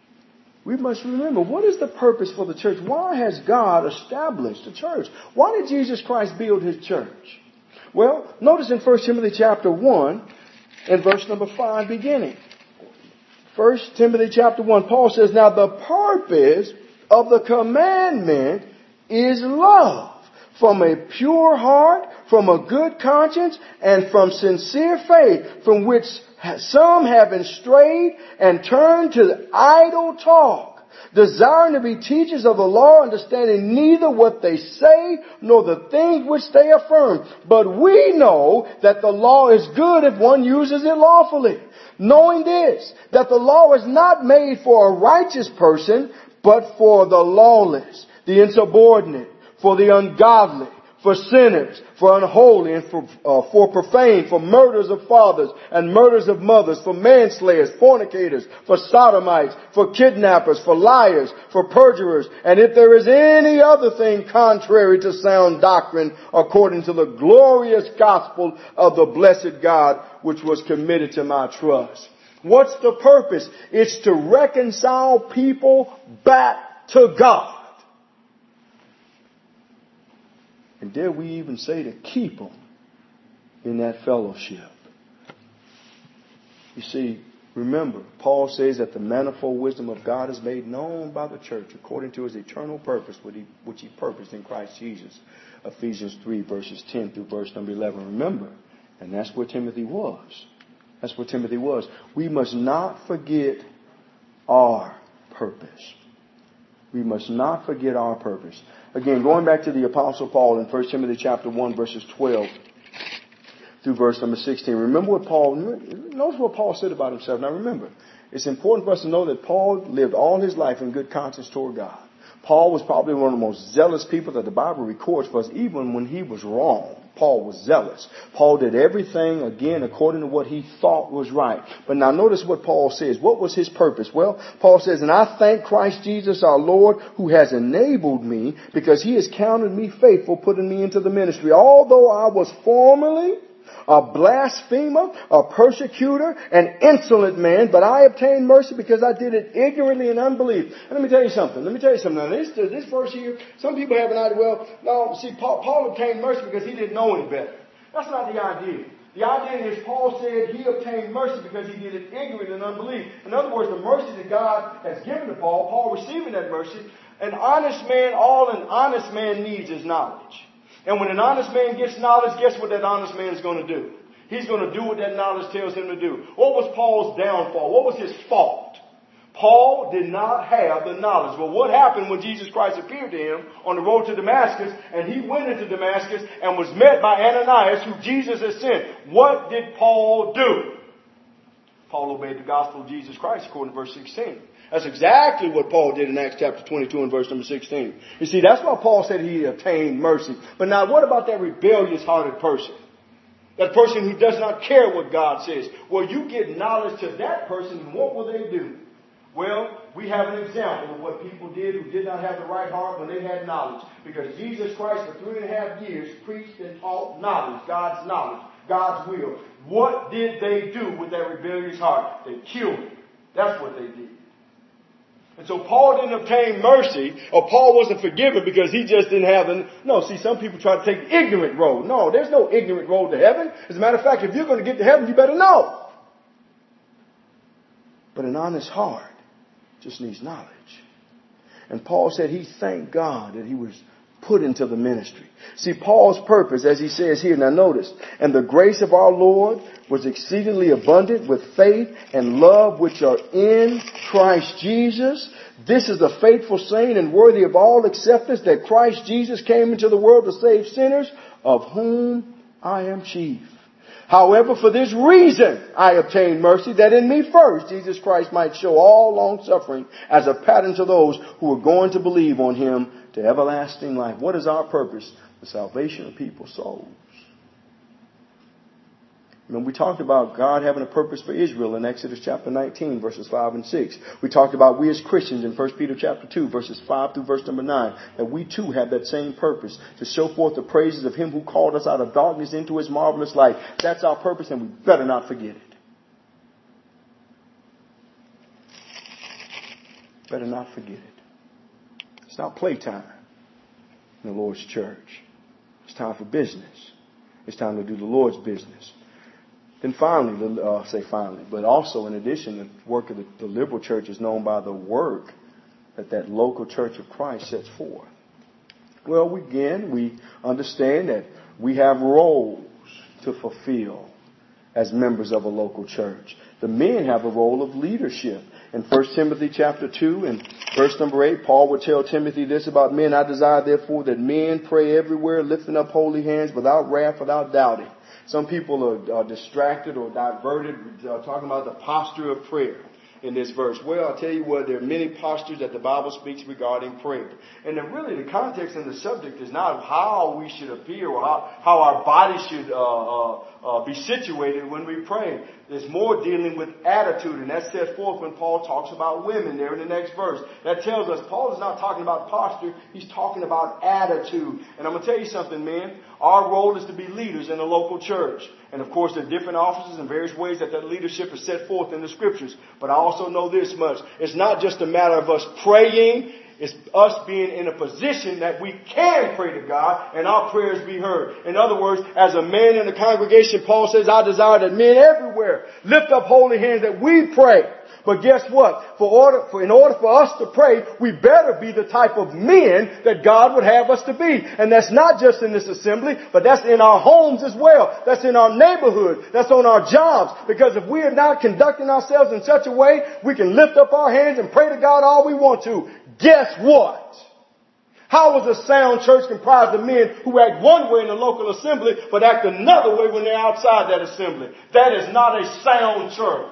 [SPEAKER 1] We must remember, what is the purpose for the church? Why has God established the church? Why did Jesus Christ build His church? Well, notice in First Timothy chapter one and verse number five beginning. First Timothy chapter one, Paul says, now the purpose of the commandment is love, from a pure heart, from a good conscience, and from sincere faith, from which some have strayed and turned to idle talk, desiring to be teachers of the law, understanding neither what they say nor the things which they affirm. But we know that the law is good if one uses it lawfully, knowing this, that the law is not made for a righteous person, but for the lawless, the insubordinate, for the ungodly, for sinners, for unholy, and for, uh, for profane, for murders of fathers and murders of mothers, for manslayers, fornicators, for sodomites, for kidnappers, for liars, for perjurers, and if there is any other thing contrary to sound doctrine, according to the glorious gospel of the blessed God, which was committed to my trust. What's the purpose? It's to reconcile people back to God. And dare we even say to keep them in that fellowship. You see, remember, Paul says that the manifold wisdom of God is made known by the church according to His eternal purpose, which He, which he purposed in Christ Jesus. Ephesians three, verses ten through verse number eleven. Remember, and that's where Timothy was. That's where Timothy was. We must not forget our purpose. We must not forget our purpose. Again, going back to the Apostle Paul in First Timothy chapter one, verses twelve through verse number sixteen. Remember what Paul, notice what Paul said about himself. Now remember, it's important for us to know that Paul lived all his life in good conscience toward God. Paul was probably one of the most zealous people that the Bible records for us, even when he was wrong. Paul was zealous. Paul did everything, again, according to what he thought was right. But now notice what Paul says. What was his purpose? Well, Paul says, and I thank Christ Jesus our Lord, who has enabled me, because He has counted me faithful, putting me into the ministry. Although I was formerly a blasphemer, a persecutor, an insolent man, but I obtained mercy because I did it ignorantly in unbelief. And let me tell you something. Let me tell you something. Now, this, this verse here, some people have an idea, well, no, see, Paul, Paul obtained mercy because he didn't know any better. That's not the idea. The idea is Paul said he obtained mercy because he did it ignorant in unbelief. In other words, the mercy that God has given to Paul, Paul receiving that mercy, An honest man, all an honest man needs is knowledge. And when an honest man gets knowledge, guess what that honest man is going to do? He's going to do what that knowledge tells him to do. What was Paul's downfall? What was his fault? Paul did not have the knowledge. Well, what happened when Jesus Christ appeared to him on the road to Damascus, and he went into Damascus and was met by Ananias, who Jesus had sent? What did Paul do? Paul obeyed the gospel of Jesus Christ, according to verse sixteen. That's exactly what Paul did in Acts chapter twenty-two and verse number sixteen. You see, that's why Paul said he obtained mercy. But now what about that rebellious-hearted person? That person who does not care what God says. Well, you get knowledge to that person, and what will they do? Well, we have an example of what people did who did not have the right heart when they had knowledge. Because Jesus Christ, for three and a half years, preached and taught knowledge, God's knowledge, God's will. What did they do with that rebellious heart? They killed him. That's what they did. And so Paul didn't obtain mercy, or Paul wasn't forgiven because he just didn't have an... No, see, some people try to take the ignorant road. No, there's no ignorant road to heaven. As a matter of fact, if you're going to get to heaven, you better know. But an honest heart just needs knowledge. And Paul said he thanked God that he was put into the ministry. See, Paul's purpose, as he says here, now notice, and the grace of our Lord was exceedingly abundant with faith and love which are in Christ Jesus. This is a faithful saying and worthy of all acceptance, that Christ Jesus came into the world to save sinners, of whom I am chief. However, for this reason I obtained mercy, that in me first Jesus Christ might show all long suffering as a pattern to those who are going to believe on him to everlasting life. What is our purpose? The salvation of people's souls. When we talked about God having a purpose for Israel in Exodus chapter nineteen, verses five and six. We talked about we as Christians in First Peter chapter two, verses five through verse number nine, that we too have that same purpose, to show forth the praises of him who called us out of darkness into his marvelous light. That's our purpose, and we better not forget it. Better not forget it. It's not playtime in the Lord's church. It's time for business. It's time to do the Lord's business. Then finally, uh, say finally, but also in addition, the work of the, the liberal church is known by the work that that local church of Christ sets forth. Well, again, we understand that we have roles to fulfill as members of a local church. The men have a role of leadership. In First Timothy chapter two and verse number eight, Paul would tell Timothy this about men. I desire therefore that men pray everywhere, lifting up holy hands without wrath, without doubting. Some people are, are distracted or diverted uh, talking about the posture of prayer in this verse. Well, I'll tell you what, there are many postures that the Bible speaks regarding prayer. And then really the context and the subject is not how we should appear or how, how our body should uh, uh, uh, be situated when we pray. There's more dealing with attitude, and that's set forth when Paul talks about women there in the next verse. That tells us Paul is not talking about posture, he's talking about attitude. And I'm going to tell you something, man. Our role is to be leaders in the local church. And of course, there are different offices and various ways that that leadership is set forth in the scriptures. But I also know this much. It's not just a matter of us praying. It's us being in a position that we can pray to God and our prayers be heard. In other words, as a man in the congregation, Paul says, I desire that men everywhere lift up holy hands, that we pray. But guess what? For order, for, in order for us to pray, we better be the type of men that God would have us to be. And that's not just in this assembly, but that's in our homes as well. That's in our neighborhood. That's on our jobs. Because if we are not conducting ourselves in such a way, we can lift up our hands and pray to God all we want to. Guess what? How is a sound church comprised of men who act one way in the local assembly, but act another way when they're outside that assembly? That is not a sound church.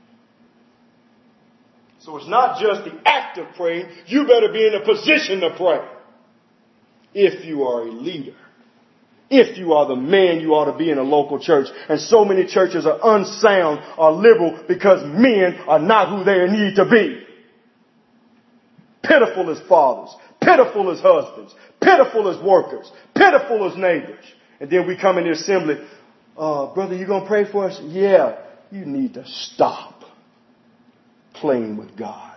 [SPEAKER 1] So it's not just the act of praying. You better be in a position to pray. If you are a leader. If you are the man you ought to be in a local church. And so many churches are unsound or liberal because men are not who they need to be. Pitiful as fathers. Pitiful as husbands. Pitiful as workers. Pitiful as neighbors. And then we come in the assembly. Uh, brother, you going to pray for us? Yeah. You need to stop playing with God.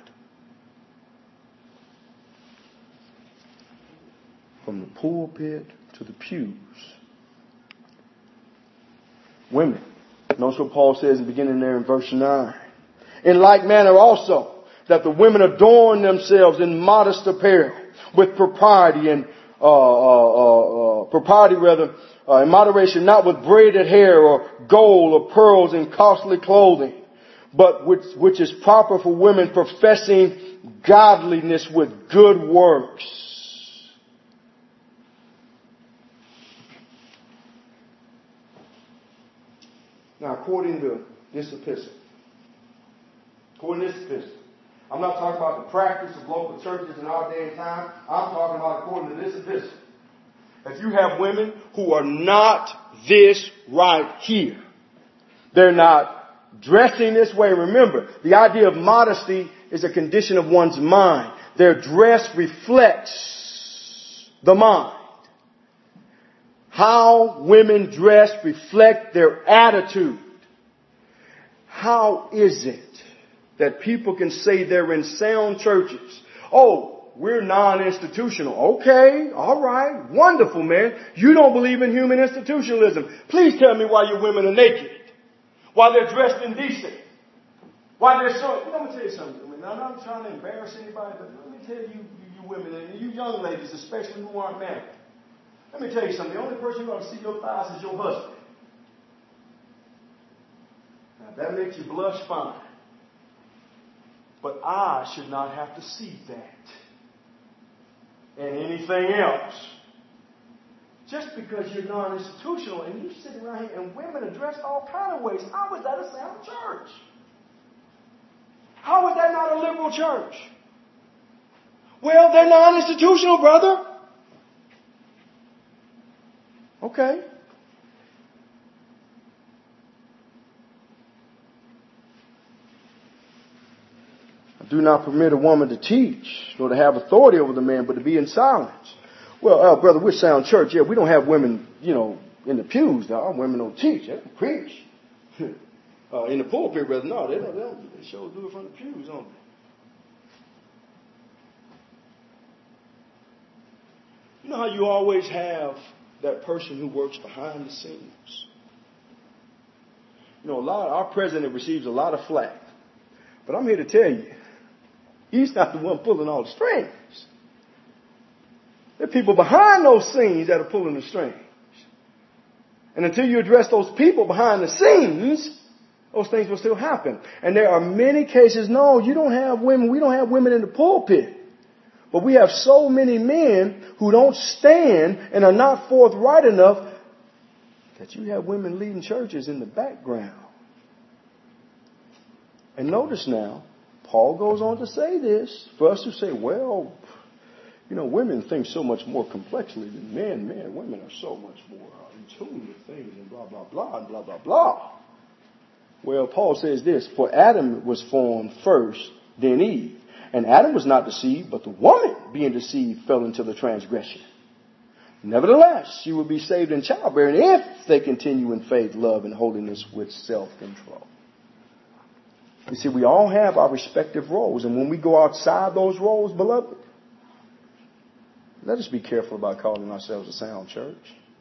[SPEAKER 1] From the pulpit to the pews. Women. Notice what Paul says in the beginning there in verse nine. In like manner also, that the women adorn themselves in modest apparel with propriety and uh, uh, uh, uh, propriety rather uh, in moderation, not with braided hair or gold or pearls and costly clothing, but which, which is proper for women professing godliness with good works. Now, according to this epistle, according to this epistle, I'm not talking about the practice of local churches in our day and time. I'm talking about according to this epistle. If you have women who are not this right here, they're not dressing this way. Remember, the idea of modesty is a condition of one's mind. Their dress reflects the mind. How women dress reflect their attitude. How is it that people can say they're in sound churches? Oh, we're non-institutional. Okay, all right, wonderful, man. You don't believe in human institutionalism. Please tell me why your women are naked. Why they're dressed indecent. Why they're so... Let me tell you something. I mean, I'm not trying to embarrass anybody, but let me tell you, you, you women, and you young ladies, especially who aren't married. Let me tell you something. The only person who's going to see your thighs is your husband. Now, that makes you blush fine. But I should not have to see that. And anything else. Just because you're non-institutional and you sit around here and women are dressed all kind of ways. How is that a sound church? How is that not a liberal church? Well, they're non-institutional, brother. Okay. I do not permit a woman to teach or to have authority over the man, but to be in silence. Well, uh, brother, we're sound church. Yeah, we don't have women, you know, in the pews. Our women don't teach. They don't preach. uh, in the pulpit, brother, no, they don't. They, don't, they sure do it from the pews, don't they? You know how you always have that person who works behind the scenes? You know, a lot. Our president receives a lot of flack, but I'm here to tell you, he's not the one pulling all the strings. There are people behind those scenes that are pulling the strings. And until you address those people behind the scenes, those things will still happen. And there are many cases, no, you don't have women, we don't have women in the pulpit. But we have so many men who don't stand and are not forthright enough that you have women leading churches in the background. And notice now, Paul goes on to say this for us to say, well, you know, women think so much more complexly than men. Men, women are so much more in tune with things and blah, blah, blah, and blah, blah, blah. Well, Paul says this, for Adam was formed first, then Eve. And Adam was not deceived, but the woman, being deceived, fell into the transgression. Nevertheless, she will be saved in childbearing if they continue in faith, love, and holiness with self-control. You see, we all have our respective roles. And when we go outside those roles, beloved, let us be careful about calling ourselves a sound church.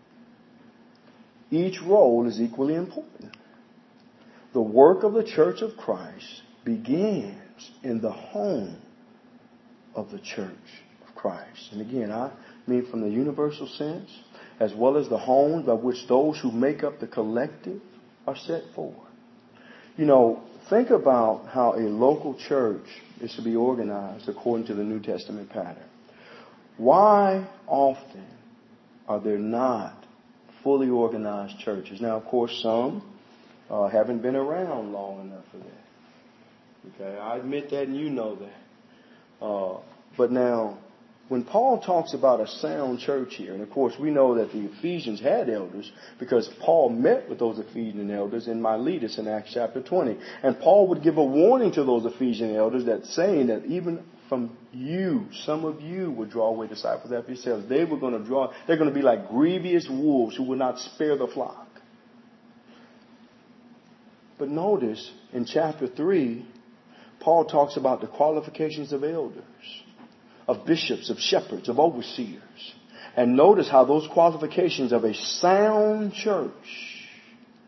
[SPEAKER 1] Each role is equally important. The work of the Church of Christ begins in the home of the Church of Christ. And again, I mean from the universal sense, as well as the home by which those who make up the collective are set forth. You know, think about how a local church is to be organized according to the New Testament pattern. Why often are there not fully organized churches? Now, of course, some uh, haven't been around long enough for that. Okay, I admit that and you know that. Uh, but now, when Paul talks about a sound church here, and of course we know that the Ephesians had elders because Paul met with those Ephesian elders in Miletus in Acts chapter twenty. And Paul would give a warning to those Ephesian elders that saying that even from you, some of you would draw away disciples after yourselves. They were going to draw, they're going to be like grievous wolves who will not spare the flock. But notice in chapter three, Paul talks about the qualifications of elders, of bishops, of shepherds, of overseers. And notice how those qualifications of a sound church,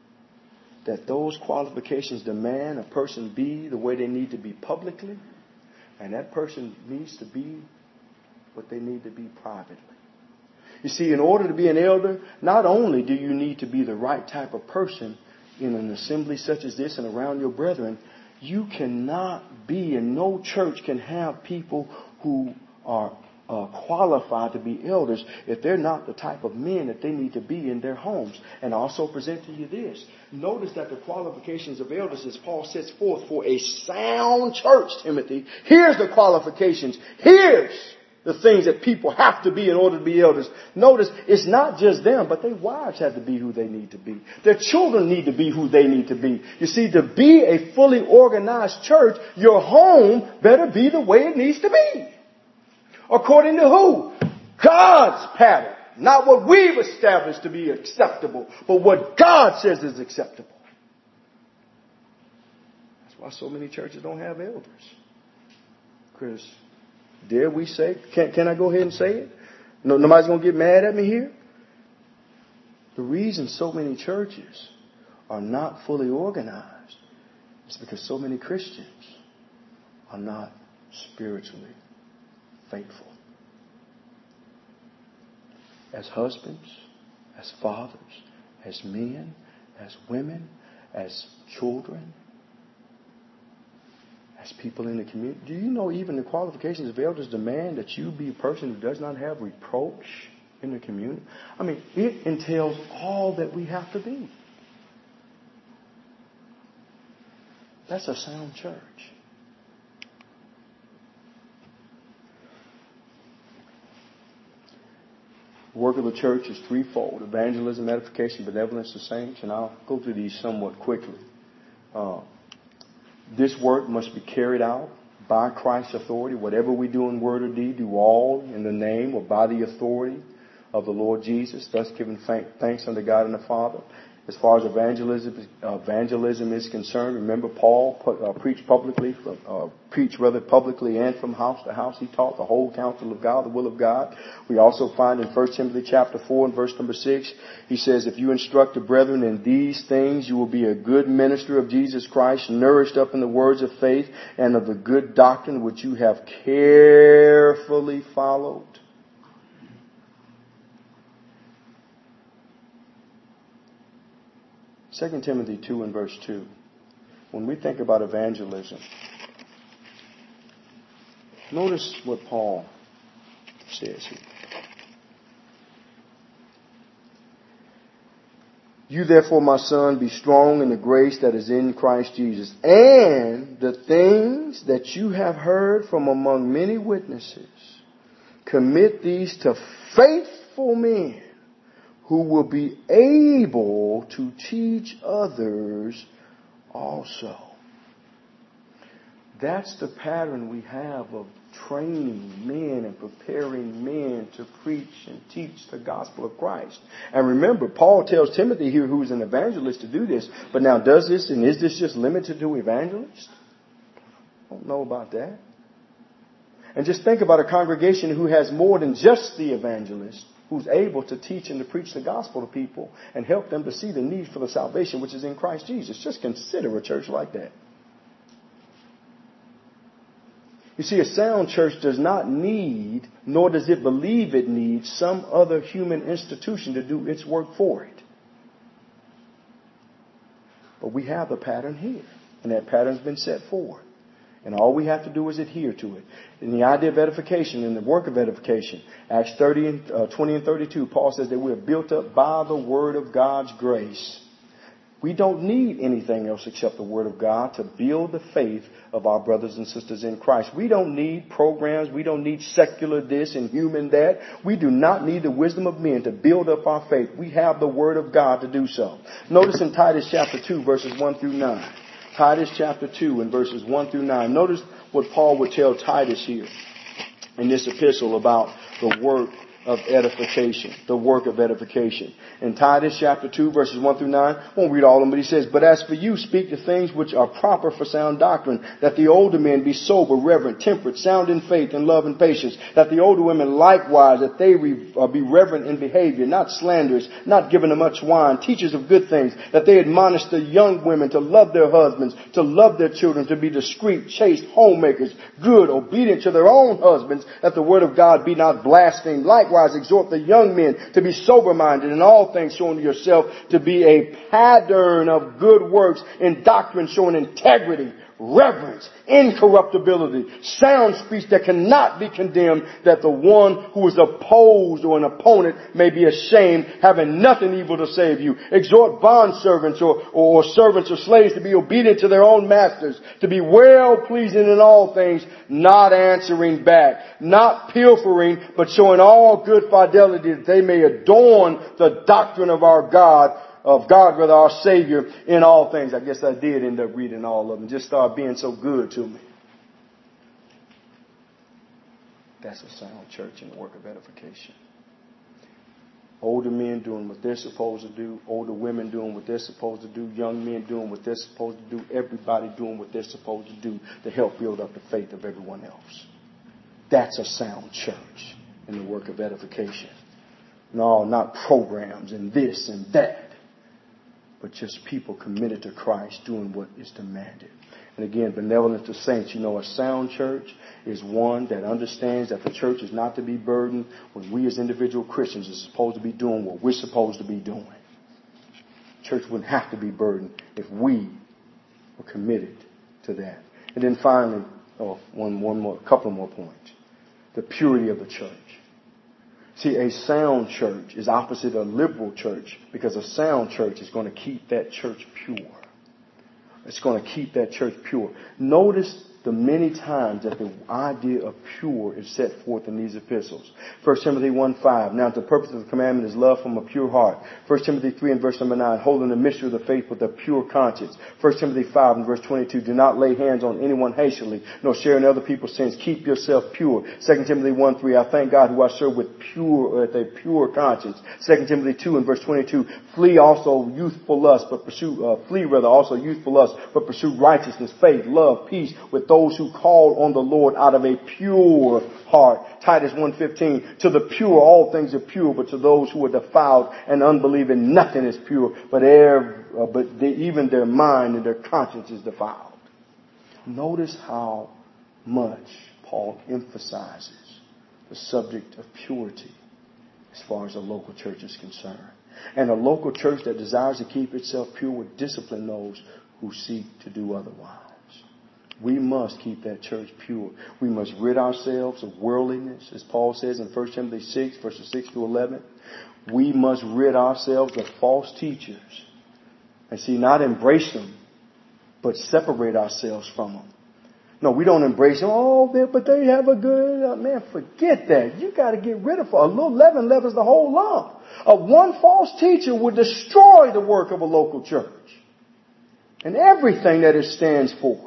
[SPEAKER 1] that those qualifications demand a person be the way they need to be publicly, And that person needs to be what they need to be privately. You see, in order to be an elder, not only do you need to be the right type of person in an assembly such as this and around your brethren, you cannot be, and no church can have people who are uh, qualified to be elders if they're not the type of men that they need to be in their homes. And I also present to you this. Notice that the qualifications of elders, as Paul sets forth for a sound church, Timothy, here's the qualifications. Here's the things that people have to be in order to be elders. Notice, it's not just them, but their wives have to be who they need to be. Their children need to be who they need to be. You see, to be a fully organized church, your home better be the way it needs to be. According to who? God's pattern. Not what we've established to be acceptable, but what God says is acceptable. That's why so many churches don't have elders. Because dare we say, can, can I go ahead and say it? No, nobody's going to get mad at me here. The reason so many churches are not fully organized is because so many Christians are not spiritually faithful. As husbands, as fathers, as men, as women, as children, as people in the community. Do you know even the qualifications of elders demand that you be a person who does not have reproach in the community? I mean, it entails all that we have to be. That's a sound church. The work of the church is threefold: evangelism, edification, benevolence to saints. And I'll go through these somewhat quickly. Uh, this work must be carried out by Christ's authority. Whatever we do in word or deed, do all in the name or by the authority of the Lord Jesus, thus giving thanks unto God and the Father. As far as evangelism, uh, evangelism is concerned, remember Paul put, uh, preached publicly, from, uh, preached rather publicly and from house to house. He taught the whole counsel of God, the will of God. We also find in First Timothy chapter four and verse number six, he says, if you instruct the brethren in these things, you will be a good minister of Jesus Christ, nourished up in the words of faith and of the good doctrine which you have carefully followed. Second Timothy two and verse two. When we think about evangelism, notice what Paul says here. You therefore, my son, be strong in the grace that is in Christ Jesus, and the things that you have heard from among many witnesses, commit these to faithful men, who will be able to teach others also. That's the pattern we have of training men and preparing men to preach and teach the gospel of Christ. And remember, Paul tells Timothy here, who's an evangelist, to do this. But now, does this and is this just limited to evangelists? I don't know about that. And just think about a congregation who has more than just the evangelist, who's able to teach and to preach the gospel to people and help them to see the need for the salvation which is in Christ Jesus. Just consider a church like that. You see, a sound church does not need, nor does it believe it needs, some other human institution to do its work for it. But we have a pattern here, and that pattern's been set forward. And all we have to do is adhere to it. In the idea of edification, in the work of edification, Acts thirty and uh, twenty and thirty-two, Paul says that we are built up by the word of God's grace. We don't need anything else except the word of God to build the faith of our brothers and sisters in Christ. We don't need programs. We don't need secular this and human that. We do not need the wisdom of men to build up our faith. We have the word of God to do so. Notice in Titus chapter two, verses one through nine. Titus chapter two and verses one through nine. Notice what Paul would tell Titus here in this epistle about the work of edification. The work of edification. In Titus chapter two, verses one through nine, I won't read all of them, but he says, "But as for you, speak the things which are proper for sound doctrine, that the older men be sober, reverent, temperate, sound in faith and love and patience, that the older women likewise, that they re, uh, be reverent in behavior, not slanderers, not given to much wine, teachers of good things, that they admonish the young women to love their husbands, to love their children, to be discreet, chaste, homemakers, good, obedient to their own husbands, that the word of God be not blasphemed. Likewise, exhort the young men to be sober-minded in all things, showing yourself to be a pattern of good works, in doctrine showing integrity, reverence, incorruptibility, sound speech that cannot be condemned, that the one who is opposed or an opponent may be ashamed, having nothing evil to say of you. Exhort bondservants or, or servants or slaves to be obedient to their own masters, to be well-pleasing in all things, not answering back, not pilfering, but showing all good fidelity, that they may adorn the doctrine of our God, of God, rather, our Savior, in all things." I guess I did end up reading all of them. Just started being so good to me. That's a sound church in the work of edification. Older men doing what they're supposed to do. Older women doing what they're supposed to do. Young men doing what they're supposed to do. Everybody doing what they're supposed to do to help build up the faith of everyone else. That's a sound church in the work of edification. No, not programs and this and that, but just people committed to Christ doing what is demanded. And again, benevolent to saints, you know, a sound church is one that understands that the church is not to be burdened when we as individual Christians are supposed to be doing what we're supposed to be doing. Church wouldn't have to be burdened if we were committed to that. And then finally, oh, one, one more, couple more points. The purity of the church. See, a sound church is opposite a liberal church, because a sound church is going to keep that church pure. It's going to keep that church pure. Notice the many times that the idea of pure is set forth in these epistles. First Timothy one five. "Now the purpose of the commandment is love from a pure heart." First Timothy three and verse number nine. "Holding the mystery of the faith with a pure conscience." First Timothy five and verse twenty-two. "Do not lay hands on anyone hastily, nor share in other people's sins. Keep yourself pure." Second Timothy one three. "I thank God who I serve with pure, with a pure conscience." Second Timothy two and verse twenty-two. "Flee also youthful lust, but pursue, uh, flee rather also youthful lust, but pursue righteousness, faith, love, peace with those who call on the Lord out of a pure heart." Titus one fifteen. "To the pure all things are pure, but to those who are defiled and unbelieving nothing is pure, but, air, uh, but they, even their mind and their conscience is defiled." Notice how much Paul emphasizes the subject of purity as far as a local church is concerned. And a local church that desires to keep itself pure will discipline those who seek to do otherwise. We must keep that church pure. We must rid ourselves of worldliness, as Paul says in First Timothy six, verses six to eleven. We must rid ourselves of false teachers. And see, not embrace them, but separate ourselves from them. No, we don't embrace them. Oh, but they have a good, uh, man, forget that. You got to get rid of a little leaven leavens the whole lump. Uh, one false teacher would destroy the work of a local church and everything that it stands for.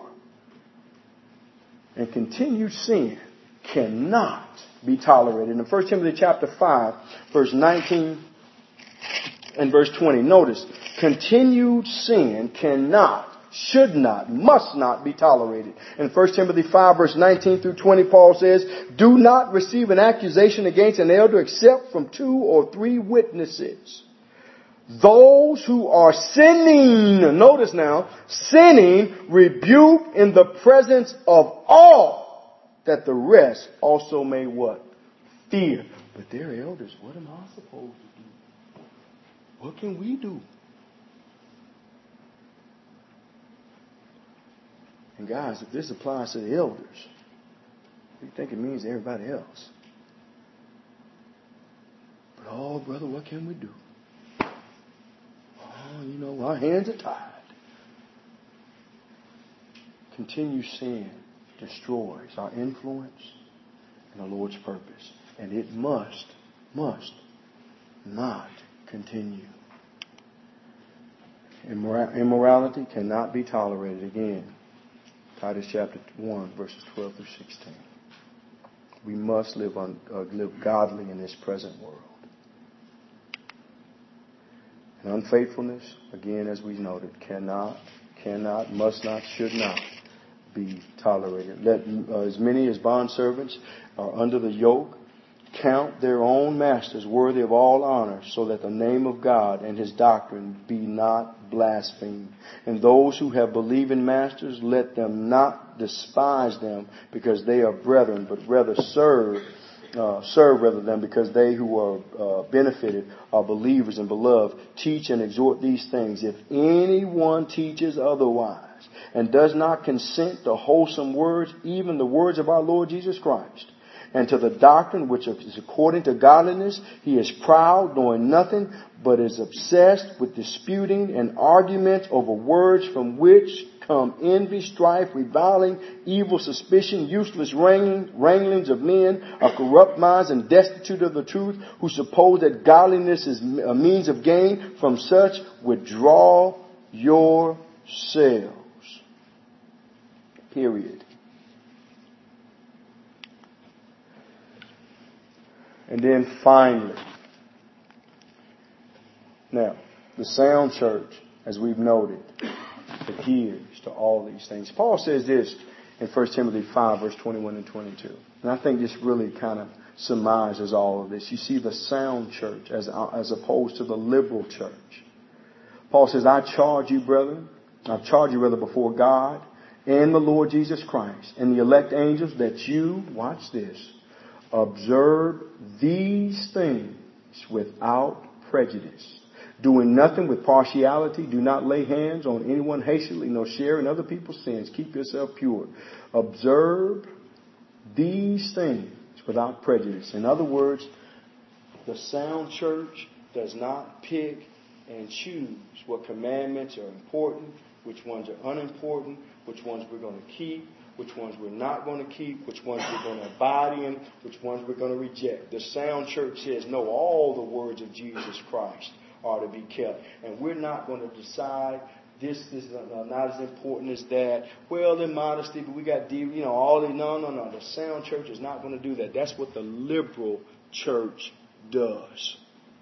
[SPEAKER 1] And continued sin cannot be tolerated. In First Timothy chapter five, verse nineteen and verse twenty, notice, continued sin cannot, should not, must not be tolerated. In First Timothy five, verse nineteen through twenty, Paul says, "Do not receive an accusation against an elder except from two or three witnesses. Those who are sinning," notice now, sinning, "rebuke in the presence of all, that the rest also may" what? "Fear." But they're elders. What am I supposed to do? What can we do? And guys, if this applies to the elders, we think it means everybody else. But oh, brother, what can we do? Oh, you know, our hands are tied. Continued sin destroys our influence and the Lord's purpose. And it must, must not continue. Immora- immorality cannot be tolerated. Again, Titus chapter one, verses twelve through sixteen. we must live, un, uh, live godly in this present world. And unfaithfulness, again, as we noted, cannot, cannot, must not, should not be tolerated. Let uh, as many as bondservants are under the yoke count their own masters worthy of all honor, so that the name of God and His doctrine be not blasphemed. And those who have believing masters, let them not despise them because they are brethren, but rather serve, uh, serve rather than because they who are uh, benefited are believers and beloved. Teach and exhort these things. If anyone teaches otherwise and does not consent to wholesome words, even the words of our Lord Jesus Christ, and to the doctrine which is according to godliness, he is proud, knowing nothing, but is obsessed with disputing and arguments over words, from which come envy, strife, reviling, evil suspicion, useless wrangling, wranglings of men of corrupt minds and destitute of the truth, who suppose that godliness is a means of gain. From such withdraw yourselves. Period. And then finally, now, the sound church, as we've noted, adheres to all these things. Paul says this in First Timothy five, verse twenty-one and twenty-two. And I think this really kind of surmises all of this. You see the sound church as, as opposed to the liberal church. Paul says, I charge you, brethren, I charge you, rather, before God and the Lord Jesus Christ and the elect angels, that you, watch this, observe these things without prejudice, doing nothing with partiality. Do not lay hands on anyone hastily, nor share in other people's sins. Keep yourself pure. Observe these things without prejudice. In other words, the sound church does not pick and choose what commandments are important, which ones are unimportant, which ones we're going to keep, which ones we're not going to keep, which ones we're going to abide in, which ones we're going to reject. The sound church says, no, all the words of Jesus Christ are to be kept. And we're not going to decide this is not as important as that. Well, in modesty, but we got, you know, all the, no, no, no. The sound church is not going to do that. That's what the liberal church does.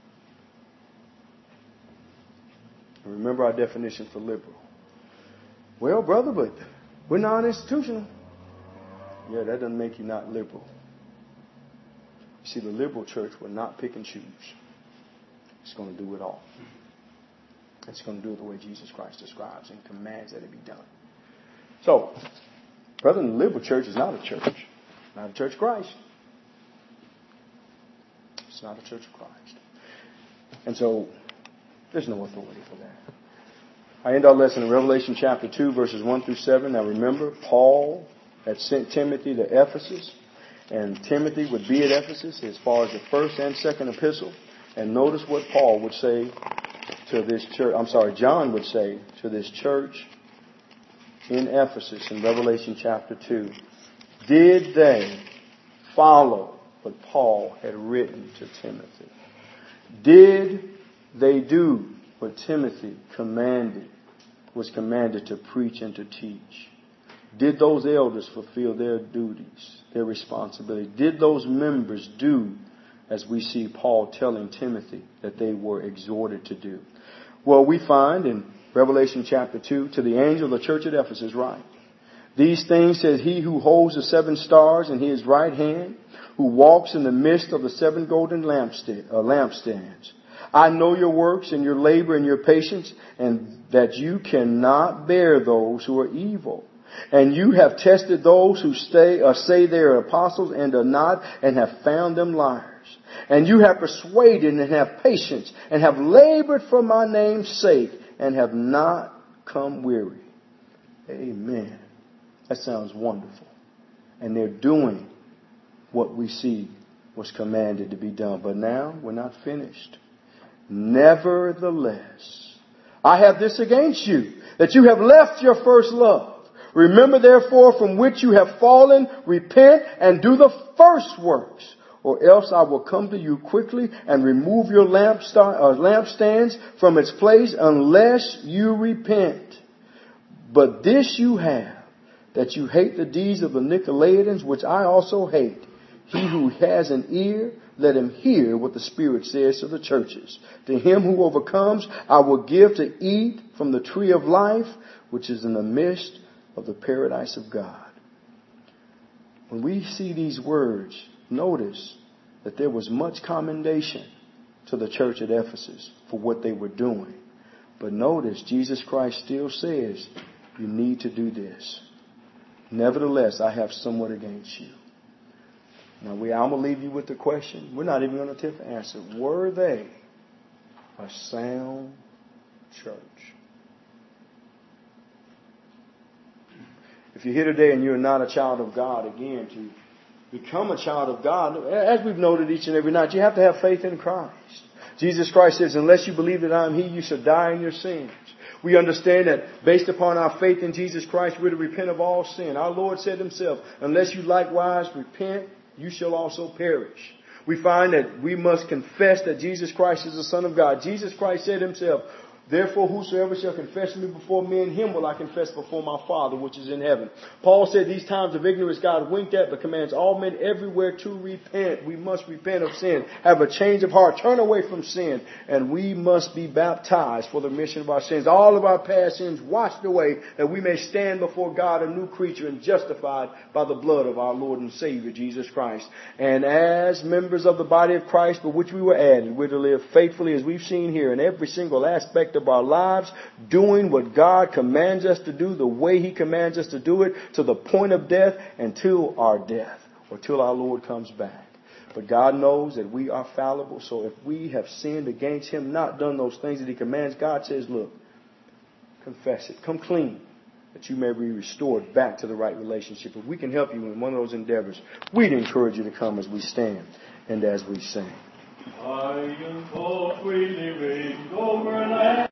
[SPEAKER 1] And remember our definition for liberal. Well, brother, but we're non-institutional. Yeah, that doesn't make you not liberal. You see, the liberal church will not pick and choose. It's going to do it all. It's going to do it the way Jesus Christ describes and commands that it be done. So, brethren, the liberal church is not a church. Not a church of Christ. It's not a church of Christ. And so, there's no authority for that. I end our lesson in Revelation chapter two, verses one through seven. Now remember, Paul had sent Timothy to Ephesus, and Timothy would be at Ephesus as far as the first and second epistle. And notice what Paul would say to this church. I'm sorry, John would say to this church in Ephesus in Revelation chapter two. Did they follow what Paul had written to Timothy? Did they do what Timothy commanded, was commanded to preach and to teach? Did those elders fulfill their duties, their responsibility? Did those members do as we see Paul telling Timothy that they were exhorted to do? Well, we find in Revelation chapter two, to the angel of the church at Ephesus, write, these things says he who holds the seven stars in his right hand, who walks in the midst of the seven golden lampstand, uh, lampstands. I know your works and your labor and your patience, and that you cannot bear those who are evil. And you have tested those who stay or say they are apostles and are not, and have found them liars. And you have persuaded and have patience and have labored for my name's sake and have not come weary. Amen. That sounds wonderful. And they're doing what we see was commanded to be done. But now we're not finished. Nevertheless, I have this against you, that you have left your first love. Remember therefore from which you have fallen, repent and do the first works, or else I will come to you quickly and remove your lampstand, uh, lampstands from its place unless you repent. But this you have, that you hate the deeds of the Nicolaitans, which I also hate. He who has an ear, let him hear what the Spirit says to the churches. To him who overcomes, I will give to eat from the tree of life, which is in the midst of the paradise of God. When we see these words, notice that there was much commendation to the church at Ephesus for what they were doing. But notice, Jesus Christ still says, you need to do this. Nevertheless, I have somewhat against you. Now, we, I'm going to leave you with the question. We're not even going to attempt to answer. Were they a sound church? If you're here today and you're not a child of God, again, to become a child of God, as we've noted each and every night, you have to have faith in Christ. Jesus Christ says, unless you believe that I am He, you shall die in your sins. We understand that based upon our faith in Jesus Christ, we're to repent of all sin. Our Lord said Himself, unless you likewise repent, you shall also perish. We find that we must confess that Jesus Christ is the Son of God. Jesus Christ said Himself, therefore whosoever shall confess me before men, him will I confess before my Father which is in heaven. Paul said these times of ignorance God winked at, but commands all men everywhere to repent. We must repent of sin, have a change of heart, turn away from sin, and we must be baptized for the remission of our sins. All of our past sins washed away, that we may stand before God a new creature and justified by the blood of our Lord and Savior Jesus Christ. And as members of the body of Christ, for which we were added, we're to live faithfully as we've seen here in every single aspect of our lives, doing what God commands us to do, the way He commands us to do it, to the point of death and till our death, or till our Lord comes back. But God knows that we are fallible, so if we have sinned against Him, not done those things that He commands, God says, look, confess it, come clean, that you may be restored back to the right relationship. If we can help you in one of those endeavors, we'd encourage you to come as we stand and as we sing. I am for free living.